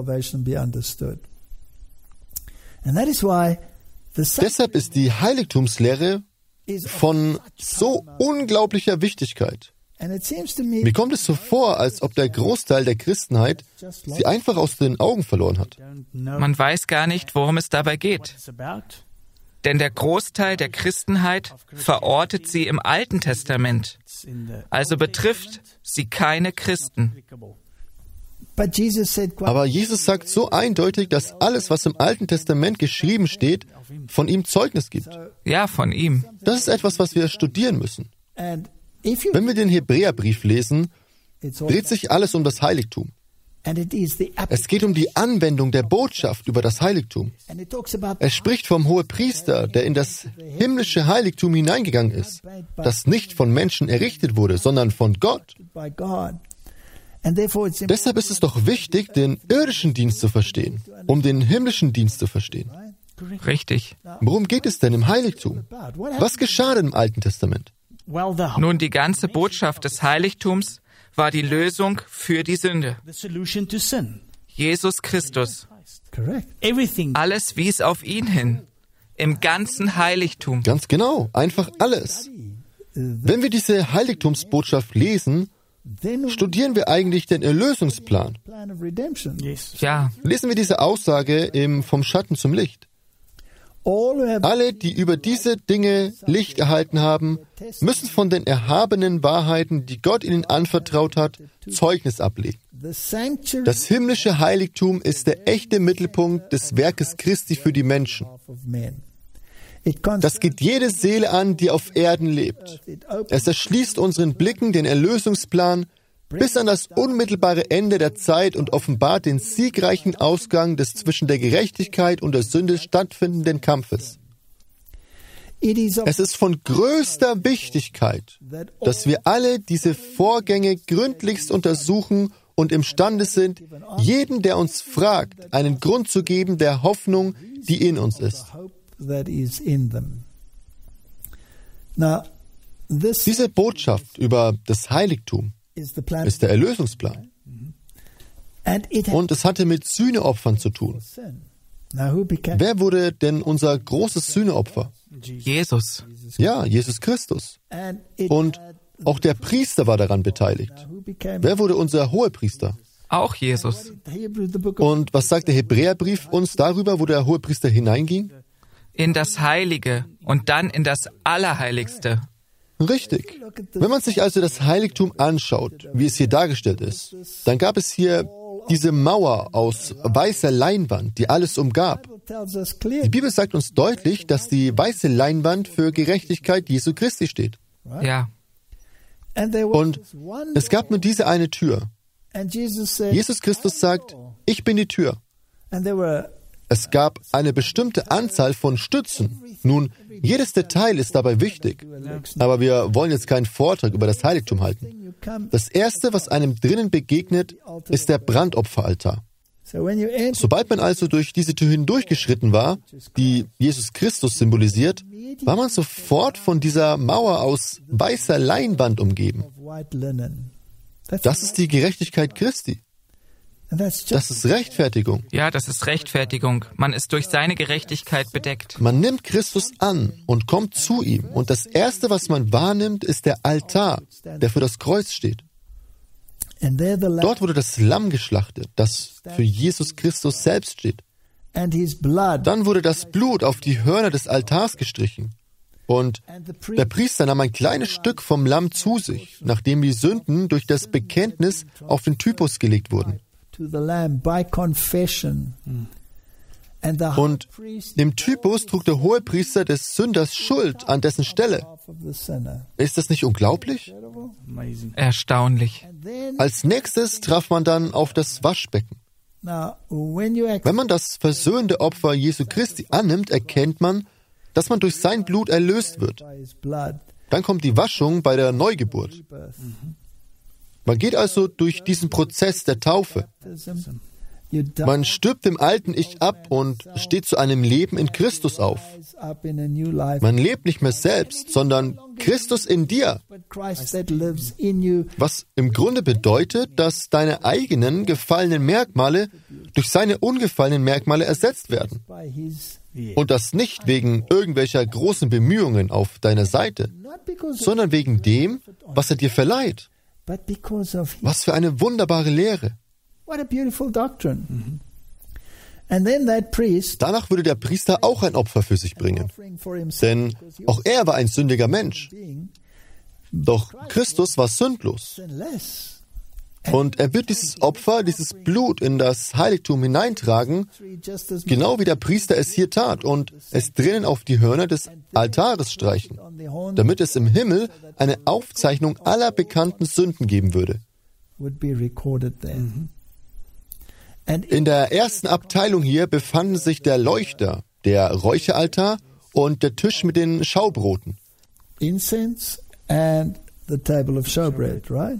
Deshalb ist die Heiligtumslehre von so unglaublicher Wichtigkeit. Mir kommt es so vor, als ob der Großteil der Christenheit sie einfach aus den Augen verloren hat.
Man weiß gar nicht, worum es dabei geht. Denn der Großteil der Christenheit verortet sie im Alten Testament. Also betrifft sie keine Christen.
Aber Jesus sagt so eindeutig, dass alles, was im Alten Testament geschrieben steht, von ihm Zeugnis gibt.
Ja, von ihm.
Das ist etwas, was wir studieren müssen. Wenn wir den Hebräerbrief lesen, dreht sich alles um das Heiligtum. Es geht um die Anwendung der Botschaft über das Heiligtum. Es spricht vom Hohepriester, der in das himmlische Heiligtum hineingegangen ist, das nicht von Menschen errichtet wurde, sondern von Gott. Deshalb ist es doch wichtig, den irdischen Dienst zu verstehen, um den himmlischen Dienst zu verstehen.
Richtig.
Worum geht es denn im Heiligtum? Was geschah denn im Alten Testament?
Nun, die ganze Botschaft des Heiligtums war die Lösung für die Sünde. Jesus Christus. Alles wies auf ihn hin. Im ganzen Heiligtum.
Ganz genau, einfach alles. Wenn wir diese Heiligtumsbotschaft lesen, studieren wir eigentlich den Erlösungsplan.
Ja.
Lesen wir diese Aussage im Vom Schatten zum Licht. Alle, die über diese Dinge Licht erhalten haben, müssen von den erhabenen Wahrheiten, die Gott ihnen anvertraut hat, Zeugnis ablegen. Das himmlische Heiligtum ist der echte Mittelpunkt des Werkes Christi für die Menschen. Das geht jede Seele an, die auf Erden lebt. Es erschließt unseren Blicken den Erlösungsplan bis an das unmittelbare Ende der Zeit und offenbart den siegreichen Ausgang des zwischen der Gerechtigkeit und der Sünde stattfindenden Kampfes. Es ist von größter Wichtigkeit, dass wir alle diese Vorgänge gründlichst untersuchen und imstande sind, jedem, der uns fragt, einen Grund zu geben der Hoffnung, die in uns ist. Diese Botschaft über das Heiligtum ist der Erlösungsplan. Und es hatte mit Sühneopfern zu tun. Wer wurde denn unser großes Sühneopfer?
Jesus.
Ja, Jesus Christus. Und auch der Priester war daran beteiligt. Wer wurde unser Hohepriester?
Auch Jesus.
Und was sagt der Hebräerbrief uns darüber, wo der Hohepriester hineinging?
In das Heilige und dann in das Allerheiligste.
Richtig. Wenn man sich also das Heiligtum anschaut, wie es hier dargestellt ist, dann gab es hier diese Mauer aus weißer Leinwand, die alles umgab. Die Bibel sagt uns deutlich, dass die weiße Leinwand für Gerechtigkeit Jesu Christi steht.
Ja.
Und es gab nur diese eine Tür. Jesus Christus sagt, ich bin die Tür. Es gab eine bestimmte Anzahl von Stützen. Nun, jedes Detail ist dabei wichtig. Aber wir wollen jetzt keinen Vortrag über das Heiligtum halten. Das Erste, was einem drinnen begegnet, ist der Brandopferaltar. Sobald man also durch diese Tür hindurchgeschritten war, die Jesus Christus symbolisiert, war man sofort von dieser Mauer aus weißer Leinwand umgeben. Das ist die Gerechtigkeit Christi. Das ist Rechtfertigung.
Ja, das ist Rechtfertigung. Man ist durch seine Gerechtigkeit bedeckt.
Man nimmt Christus an und kommt zu ihm. Und das Erste, was man wahrnimmt, ist der Altar, der für das Kreuz steht. Dort wurde das Lamm geschlachtet, das für Jesus Christus selbst steht. Dann wurde das Blut auf die Hörner des Altars gestrichen. Und der Priester nahm ein kleines Stück vom Lamm zu sich, nachdem die Sünden durch das Bekenntnis auf den Typus gelegt wurden. Und im Typus trug der Hohepriester des Sünders Schuld an dessen Stelle. Ist das nicht unglaublich?
Erstaunlich.
Als nächstes traf man dann auf das Waschbecken. Wenn man das versöhnende Opfer Jesu Christi annimmt, erkennt man, dass man durch sein Blut erlöst wird. Dann kommt die Waschung bei der Neugeburt. Man geht also durch diesen Prozess der Taufe. Man stirbt dem alten Ich ab und steht zu einem Leben in Christus auf. Man lebt nicht mehr selbst, sondern Christus in dir. Was im Grunde bedeutet, dass deine eigenen gefallenen Merkmale durch seine ungefallenen Merkmale ersetzt werden. Und das nicht wegen irgendwelcher großen Bemühungen auf deiner Seite, sondern wegen dem, was er dir verleiht. Was für eine wunderbare Lehre. Danach würde der Priester auch ein Opfer für sich bringen, denn auch er war ein sündiger Mensch. Doch Christus war sündlos. Und er wird dieses Opfer, dieses Blut in das Heiligtum hineintragen, genau wie der Priester es hier tat, und es drinnen auf die Hörner des Altares streichen, damit es im Himmel eine Aufzeichnung aller bekannten Sünden geben würde. In der ersten Abteilung hier befanden sich der Leuchter, der Räucheraltar und der Tisch mit den Schaubroten.
Incense and the table of showbread, right?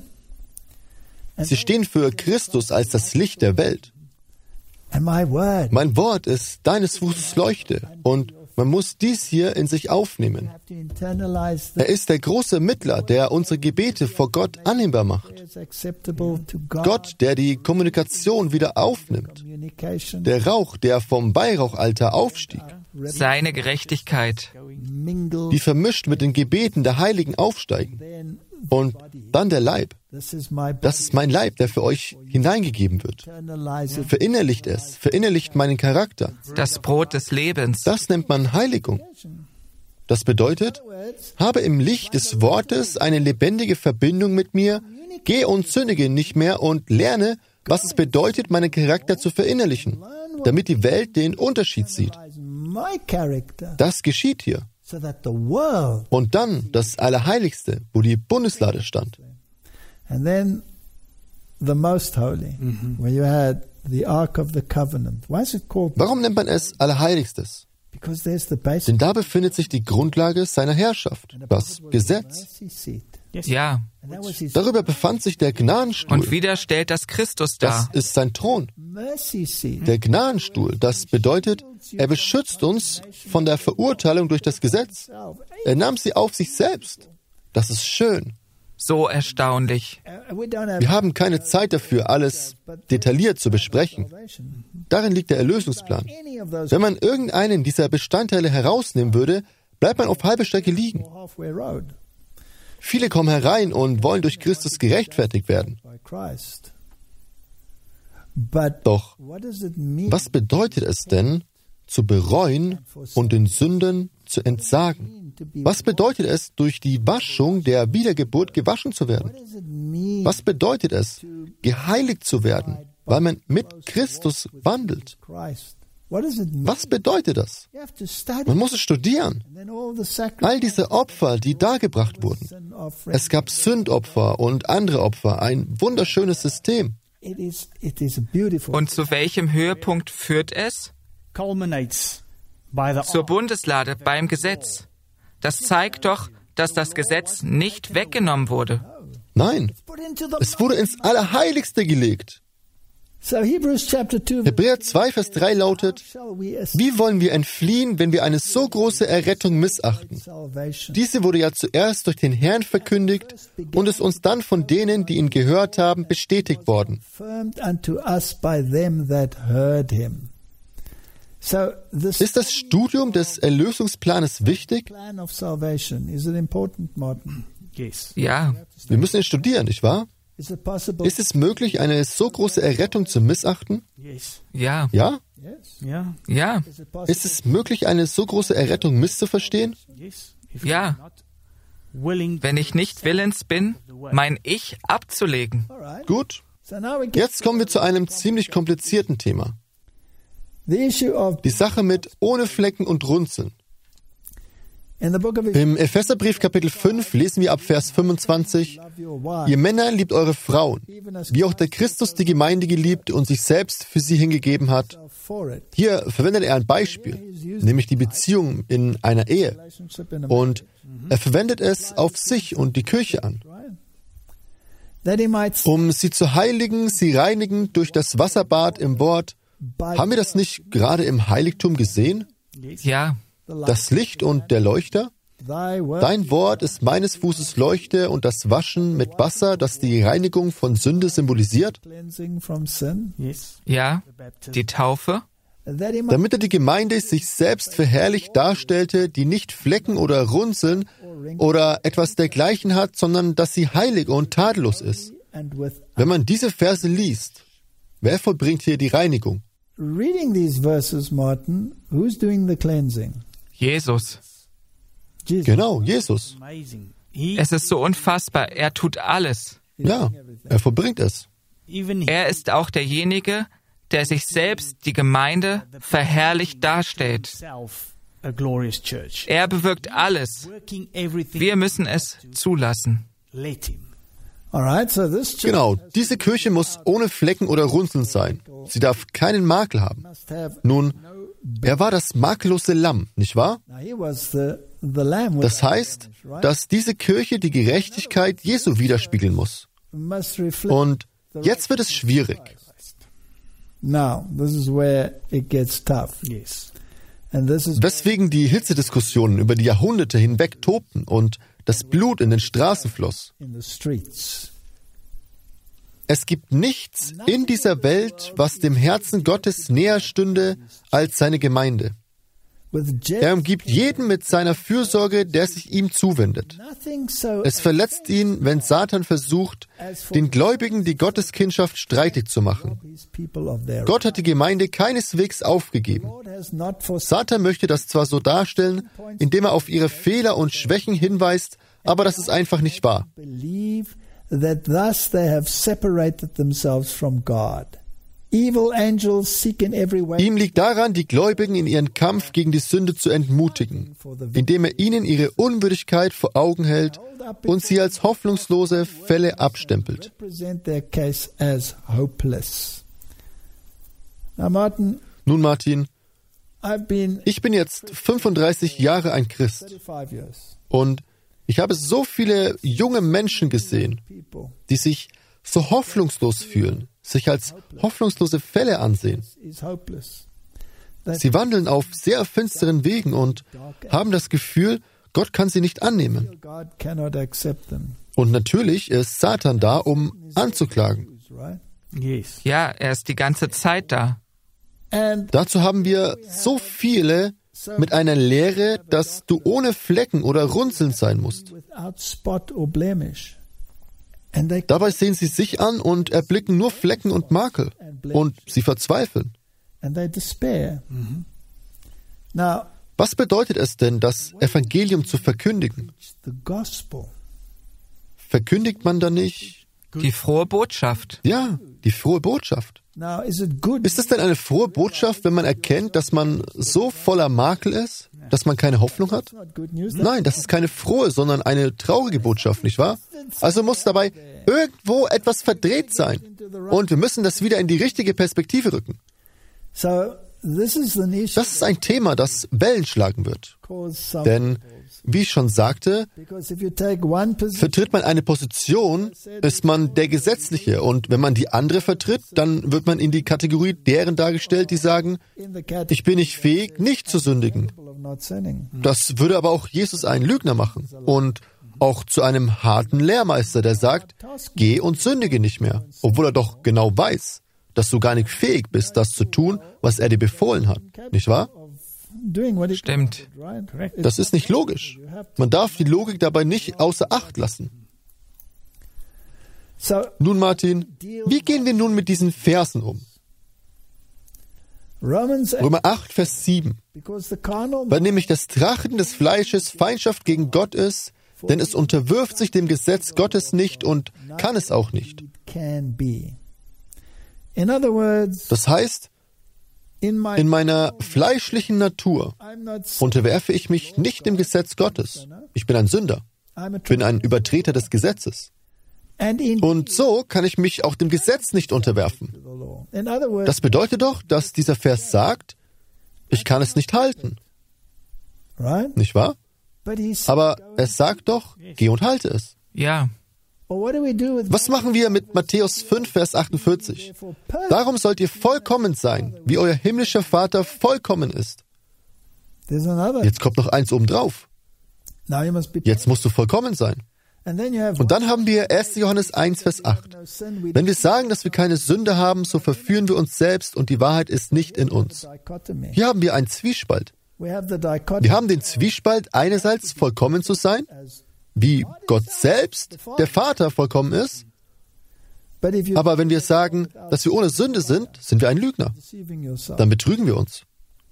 Sie stehen für Christus als das Licht der Welt. Mein Wort ist deines Fußes Leuchte, und man muss dies hier in sich aufnehmen. Er ist der große Mittler, der unsere Gebete vor Gott annehmbar macht. Gott, der die Kommunikation wieder aufnimmt. Der Rauch, der vom Weihrauchaltar aufstieg.
Seine Gerechtigkeit.
Die vermischt mit den Gebeten der Heiligen aufsteigen. Und dann der Leib. Das ist mein Leib, der für euch hineingegeben wird. Verinnerlicht es, verinnerlicht meinen Charakter.
Das Brot des Lebens.
Das nennt man Heiligung. Das bedeutet, habe im Licht des Wortes eine lebendige Verbindung mit mir, gehe und sündige nicht mehr und lerne, was es bedeutet, meinen Charakter zu verinnerlichen, damit die Welt den Unterschied sieht. Das geschieht hier. Und dann das Allerheiligste, wo die Bundeslade stand.
And then the Most Holy, where you had the Ark of the Covenant. Why is it called?
Warum nennt man es Allerheiligstes?
Because there's the basic.
Denn da befindet sich die Grundlage seiner Herrschaft, das Gesetz.
Ja.
Darüber befand sich der Gnadenstuhl.
Und wieder stellt das Christus dar.
Das ist sein Thron. Der Gnadenstuhl, das bedeutet, er beschützt uns von der Verurteilung durch das Gesetz. Er nahm sie auf sich selbst. Das ist schön.
So erstaunlich.
Wir haben keine Zeit dafür, alles detailliert zu besprechen. Darin liegt der Erlösungsplan. Wenn man irgendeinen dieser Bestandteile herausnehmen würde, bleibt man auf halber Strecke liegen. Viele kommen herein und wollen durch Christus gerechtfertigt werden. Doch, was bedeutet es denn, zu bereuen und den Sünden zu entsagen? Was bedeutet es, durch die Waschung der Wiedergeburt gewaschen zu werden? Was bedeutet es, geheiligt zu werden, weil man mit Christus wandelt? Was bedeutet das? Man muss es studieren. All diese Opfer, die dargebracht wurden. Es gab Sündopfer und andere Opfer. Ein wunderschönes System.
Und zu welchem Höhepunkt führt es? Zur Bundeslade beim Gesetz. Das zeigt doch, dass das Gesetz nicht weggenommen wurde.
Nein, es wurde ins Allerheiligste gelegt. Hebräer 2, Vers 3 lautet, wie wollen wir entfliehen, wenn wir eine so große Errettung missachten? Diese wurde ja zuerst durch den Herrn verkündigt und ist uns dann von denen, die ihn gehört haben, bestätigt worden. Ist das Studium des Erlösungsplanes wichtig?
Ja.
Wir müssen es studieren, nicht wahr? Ist es möglich, eine so große Errettung zu missachten?
Ja.
Ja?
Ja.
Ist es möglich, eine so große Errettung misszuverstehen?
Ja. Wenn ich nicht willens bin, mein Ich abzulegen.
Gut. Jetzt kommen wir zu einem ziemlich komplizierten Thema. Die Sache mit ohne Flecken und Runzeln. Im Epheserbrief Kapitel 5 lesen wir ab Vers 25, ihr Männer liebt eure Frauen, wie auch der Christus die Gemeinde geliebt und sich selbst für sie hingegeben hat. Hier verwendet er ein Beispiel, nämlich die Beziehung in einer Ehe. Und er verwendet es auf sich und die Kirche an. Um sie zu heiligen, sie reinigen durch das Wasserbad im Wort. Haben wir das nicht gerade im Heiligtum gesehen?
Ja.
Das Licht und der Leuchter? Dein Wort ist meines Fußes Leuchte und das Waschen mit Wasser, das die Reinigung von Sünde symbolisiert?
Ja. Die Taufe?
Damit er die Gemeinde sich selbst verherrlicht darstellte, die nicht Flecken oder Runzeln oder etwas dergleichen hat, sondern dass sie heilig und tadellos ist. Wenn man diese Verse liest, wer vollbringt hier die Reinigung?
Reading these verses, Martin, who's doing the cleansing?
Jesus.
Genau, Jesus.
Es ist so unfassbar. Er tut alles.
Ja, er vollbringt es.
Er ist auch derjenige, der sich selbst, die Gemeinde, verherrlicht darstellt. Er bewirkt alles. Wir müssen es zulassen.
Genau, diese Kirche muss ohne Flecken oder Runzeln sein. Sie darf keinen Makel haben. Nun, er war das makellose Lamm, nicht wahr? Das heißt, dass diese Kirche die Gerechtigkeit Jesu widerspiegeln muss. Und jetzt wird es schwierig. Weswegen die Hitzediskussionen über die Jahrhunderte hinweg tobten und das Blut in den Straßen floss. Es gibt nichts in dieser Welt, was dem Herzen Gottes näher stünde als seine Gemeinde. Er umgibt jeden mit seiner Fürsorge, der sich ihm zuwendet. Es verletzt ihn, wenn Satan versucht, den Gläubigen die Gotteskindschaft streitig zu machen. Gott hat die Gemeinde keineswegs aufgegeben. Satan möchte das zwar so darstellen, indem er auf ihre Fehler und Schwächen hinweist, aber das ist einfach nicht wahr. Ihm liegt daran, die Gläubigen in ihren Kampf gegen die Sünde zu entmutigen, indem er ihnen ihre Unwürdigkeit vor Augen hält und sie als hoffnungslose Fälle abstempelt. Nun, Martin, ich bin jetzt 35 Jahre ein Christ und ich habe so viele junge Menschen gesehen, die sich so hoffnungslos fühlen, sich als hoffnungslose Fälle ansehen. Sie wandeln auf sehr finsteren Wegen und haben das Gefühl, Gott kann sie nicht annehmen. Und natürlich ist Satan da, um anzuklagen.
Ja, er ist die ganze Zeit da.
Dazu haben wir so viele mit einer Lehre, dass du ohne Flecken oder Runzeln sein musst. Dabei sehen sie sich an und erblicken nur Flecken und Makel. Und sie verzweifeln. Was bedeutet es denn, das Evangelium zu verkündigen? Verkündigt man da nicht?
Die frohe Botschaft.
Ja, die frohe Botschaft. Ist es denn eine frohe Botschaft, wenn man erkennt, dass man so voller Makel ist, dass man keine Hoffnung hat? Nein, das ist keine frohe, sondern eine traurige Botschaft, nicht wahr? Also muss dabei irgendwo etwas verdreht sein. Und wir müssen das wieder in die richtige Perspektive rücken. Das ist ein Thema, das Wellen schlagen wird. Denn, wie ich schon sagte, vertritt man eine Position, ist man der Gesetzliche. Und wenn man die andere vertritt, dann wird man in die Kategorie deren dargestellt, die sagen, ich bin nicht fähig, nicht zu sündigen. Das würde aber auch Jesus einen Lügner machen. Und auch zu einem harten Lehrmeister, der sagt, geh und sündige nicht mehr. Obwohl er doch genau weiß, dass du gar nicht fähig bist, das zu tun, was er dir befohlen hat. Nicht wahr?
Stimmt.
Das ist nicht logisch. Man darf die Logik dabei nicht außer Acht lassen. Nun, Martin, wie gehen wir nun mit diesen Versen um? Römer 8, Vers 7. Weil nämlich das Trachten des Fleisches Feindschaft gegen Gott ist, denn es unterwirft sich dem Gesetz Gottes nicht und kann es auch nicht. Das heißt, in meiner fleischlichen Natur unterwerfe ich mich nicht dem Gesetz Gottes. Ich bin ein Sünder, bin ein Übertreter des Gesetzes. Und so kann ich mich auch dem Gesetz nicht unterwerfen. Das bedeutet doch, dass dieser Vers sagt, ich kann es nicht halten. Nicht wahr? Aber es sagt doch, geh und halte es.
Ja.
Was machen wir mit Matthäus 5, Vers 48? Darum sollt ihr vollkommen sein, wie euer himmlischer Vater vollkommen ist. Jetzt kommt noch eins obendrauf. Jetzt musst du vollkommen sein. Und dann haben wir 1. Johannes 1, Vers 8. Wenn wir sagen, dass wir keine Sünde haben, so verführen wir uns selbst und die Wahrheit ist nicht in uns. Hier haben wir einen Zwiespalt. Wir haben den Zwiespalt, einerseits vollkommen zu sein, wie Gott selbst, der Vater, vollkommen ist. Aber wenn wir sagen, dass wir ohne Sünde sind, sind wir ein Lügner. Dann betrügen wir uns.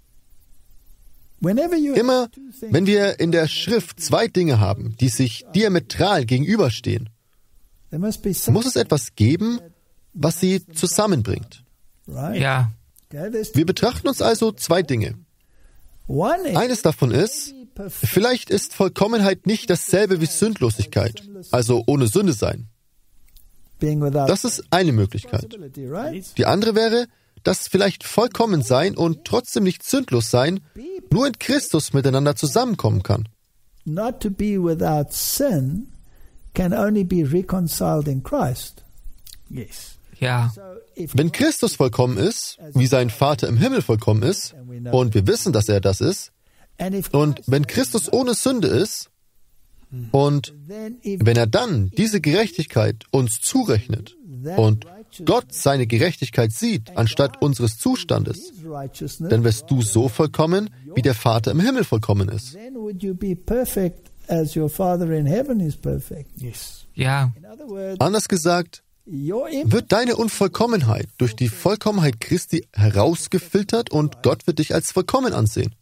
Immer, wenn wir in der Schrift zwei Dinge haben, die sich diametral gegenüberstehen, muss es etwas geben, was sie zusammenbringt.
Ja.
Wir betrachten uns also zwei Dinge. Eines davon ist, vielleicht ist Vollkommenheit nicht dasselbe wie Sündlosigkeit, also ohne Sünde sein. Das ist eine Möglichkeit. Die andere wäre, dass vielleicht vollkommen sein und trotzdem nicht sündlos sein nur in Christus miteinander zusammenkommen kann.
Not to be without sin can only be reconciled in Christ.
Yes. Ja.
Wenn Christus vollkommen ist, wie sein Vater im Himmel vollkommen ist, und wir wissen, dass er das ist, und wenn Christus ohne Sünde ist, und wenn er dann diese Gerechtigkeit uns zurechnet und Gott seine Gerechtigkeit sieht, anstatt unseres Zustandes, dann wirst du so vollkommen, wie der Vater im Himmel vollkommen ist.
Ja.
Anders gesagt, wird deine Unvollkommenheit durch die Vollkommenheit Christi herausgefiltert und Gott wird dich als vollkommen ansehen.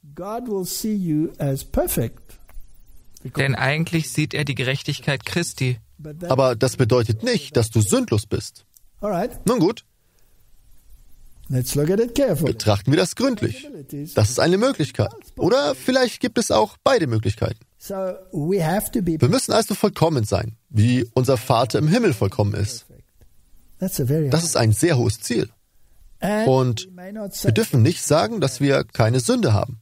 Denn eigentlich sieht er die Gerechtigkeit Christi.
Aber das bedeutet nicht, dass du sündlos bist. Nun gut. Betrachten wir das gründlich. Das ist eine Möglichkeit. Oder vielleicht gibt es auch beide Möglichkeiten. Wir müssen also vollkommen sein, wie unser Vater im Himmel vollkommen ist. Das ist ein sehr hohes Ziel. Und wir dürfen nicht sagen, dass wir keine Sünde haben.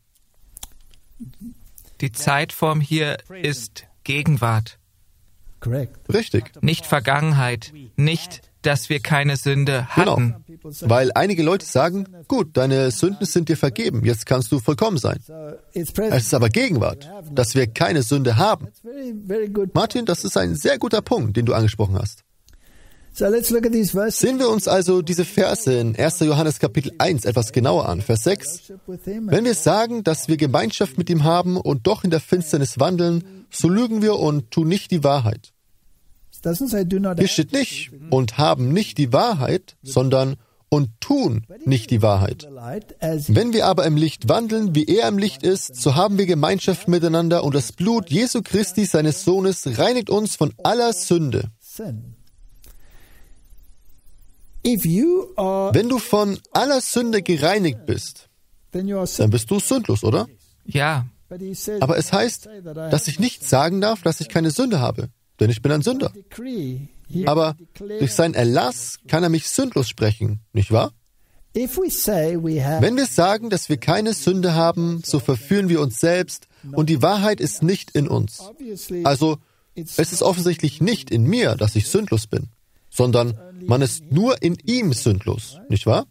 Die Zeitform hier ist Gegenwart.
Richtig.
Nicht Vergangenheit. Nicht, dass wir keine Sünde hatten.
Genau. Weil einige Leute sagen, gut, deine Sünden sind dir vergeben, jetzt kannst du vollkommen sein. Es ist aber Gegenwart, dass wir keine Sünde haben. Martin, das ist ein sehr guter Punkt, den du angesprochen hast. Sehen wir uns also diese Verse in 1. Johannes Kapitel 1 etwas genauer an, Vers 6. Wenn wir sagen, dass wir Gemeinschaft mit ihm haben und doch in der Finsternis wandeln, so lügen wir und tun nicht die Wahrheit. Hier steht nicht und haben nicht die Wahrheit, sondern und tun nicht die Wahrheit. Wenn wir aber im Licht wandeln, wie er im Licht ist, so haben wir Gemeinschaft miteinander und das Blut Jesu Christi, seines Sohnes, reinigt uns von aller Sünde. Wenn du von aller Sünde gereinigt bist, dann bist du sündlos, oder?
Ja.
Aber es heißt, dass ich nicht sagen darf, dass ich keine Sünde habe, denn ich bin ein Sünder. Aber durch seinen Erlass kann er mich sündlos sprechen, nicht wahr? Wenn wir sagen, dass wir keine Sünde haben, so verführen wir uns selbst und die Wahrheit ist nicht in uns. Also, es ist offensichtlich nicht in mir, dass ich sündlos bin, sondern man ist nur in ihm sündlos, nicht wahr?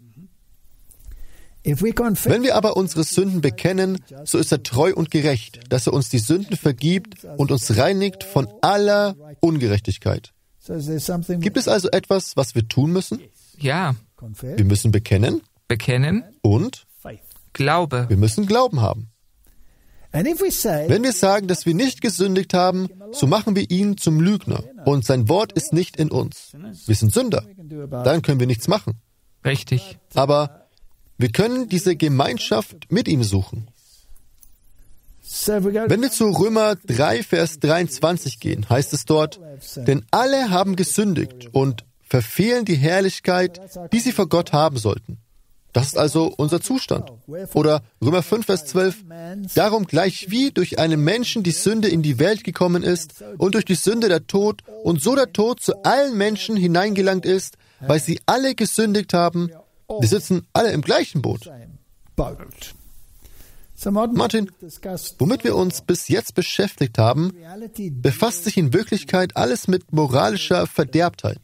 Wenn wir aber unsere Sünden bekennen, so ist er treu und gerecht, dass er uns die Sünden vergibt und uns reinigt von aller Ungerechtigkeit. Gibt es also etwas, was wir tun müssen?
Ja.
Wir müssen bekennen.
Bekennen.
Und?
Glaube.
Wir müssen Glauben haben. Wenn wir sagen, dass wir nicht gesündigt haben, so machen wir ihn zum Lügner und sein Wort ist nicht in uns. Wir sind Sünder. Dann können wir nichts machen.
Richtig.
Aber wir können diese Gemeinschaft mit ihm suchen. Wenn wir zu Römer 3, Vers 23 gehen, heißt es dort, denn alle haben gesündigt und verfehlen die Herrlichkeit, die sie vor Gott haben sollten. Das ist also unser Zustand. Oder Römer 5, Vers 12, darum gleichwie durch einen Menschen die Sünde in die Welt gekommen ist und durch die Sünde der Tod und so der Tod zu allen Menschen hineingelangt ist, weil sie alle gesündigt haben. Wir sitzen alle im gleichen Boot. Martin, womit wir uns bis jetzt beschäftigt haben, befasst sich in Wirklichkeit alles mit moralischer Verderbtheit.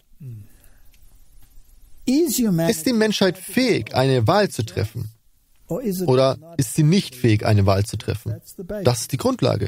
Ist die Menschheit fähig, eine Wahl zu treffen? Oder ist sie nicht fähig, eine Wahl zu treffen? Das ist die Grundlage.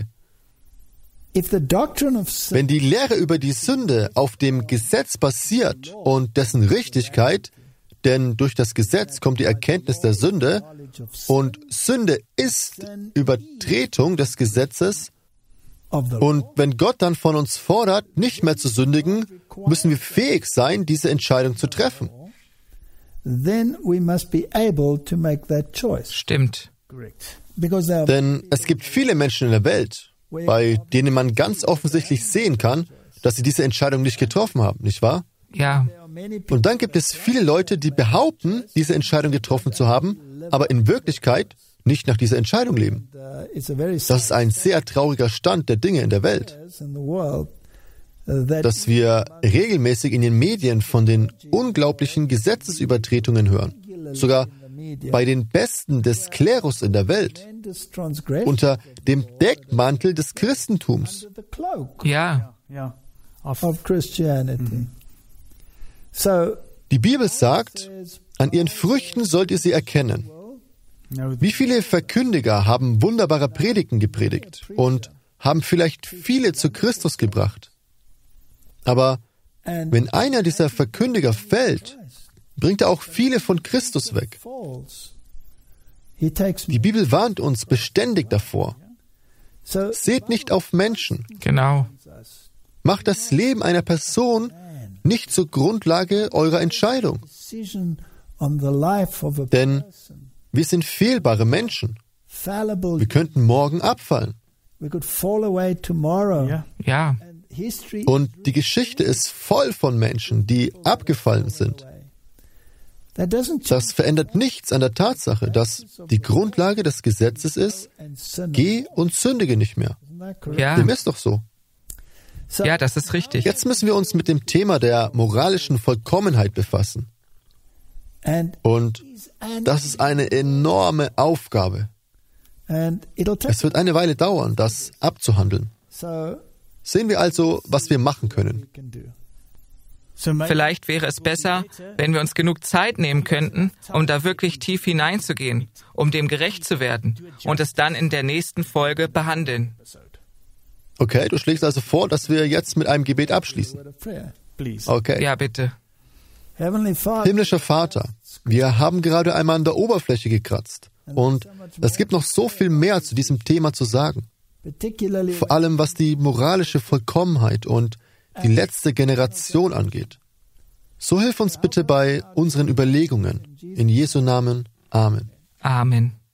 Wenn die Lehre über die Sünde auf dem Gesetz basiert und dessen Richtigkeit, denn durch das Gesetz kommt die Erkenntnis der Sünde und Sünde ist Übertretung des Gesetzes. Und wenn Gott dann von uns fordert, nicht mehr zu sündigen, müssen wir fähig sein, diese Entscheidung zu treffen.
Stimmt.
Denn es gibt viele Menschen in der Welt, bei denen man ganz offensichtlich sehen kann, dass sie diese Entscheidung nicht getroffen haben, nicht wahr?
Ja.
Und dann gibt es viele Leute, die behaupten, diese Entscheidung getroffen zu haben, aber in Wirklichkeit nicht nach dieser Entscheidung leben. Das ist ein sehr trauriger Stand der Dinge in der Welt, dass wir regelmäßig in den Medien von den unglaublichen Gesetzesübertretungen hören, sogar bei den Besten des Klerus in der Welt, unter dem Deckmantel des Christentums.
Ja.
Die Bibel sagt, an ihren Früchten sollt ihr sie erkennen. Wie viele Verkündiger haben wunderbare Predigten gepredigt und haben vielleicht viele zu Christus gebracht. Aber wenn einer dieser Verkündiger fällt, bringt er auch viele von Christus weg. Die Bibel warnt uns beständig davor. Seht nicht auf Menschen.
Genau.
Macht das Leben einer Person nicht zur Grundlage eurer Entscheidung. Denn wir sind fehlbare Menschen. Wir könnten morgen abfallen.
Ja.
Und die Geschichte ist voll von Menschen, die abgefallen sind. Das verändert nichts an der Tatsache, dass die Grundlage des Gesetzes ist, geh und sündige nicht mehr.
Ja.
Dem ist doch so.
Ja, das ist richtig.
Jetzt müssen wir uns mit dem Thema der moralischen Vollkommenheit befassen. Und das ist eine enorme Aufgabe. Es wird eine Weile dauern, das abzuhandeln. Sehen wir also, was wir machen können.
Vielleicht wäre es besser, wenn wir uns genug Zeit nehmen könnten, um da wirklich tief hineinzugehen, um dem gerecht zu werden und es dann in der nächsten Folge behandeln.
Okay, du schlägst also vor, dass wir jetzt mit einem Gebet abschließen. Okay.
Ja, bitte.
Himmlischer Vater, wir haben gerade einmal an der Oberfläche gekratzt und es gibt noch so viel mehr zu diesem Thema zu sagen. Vor allem, was die moralische Vollkommenheit und die letzte Generation angeht. So hilf uns bitte bei unseren Überlegungen. In Jesu Namen. Amen.
Amen.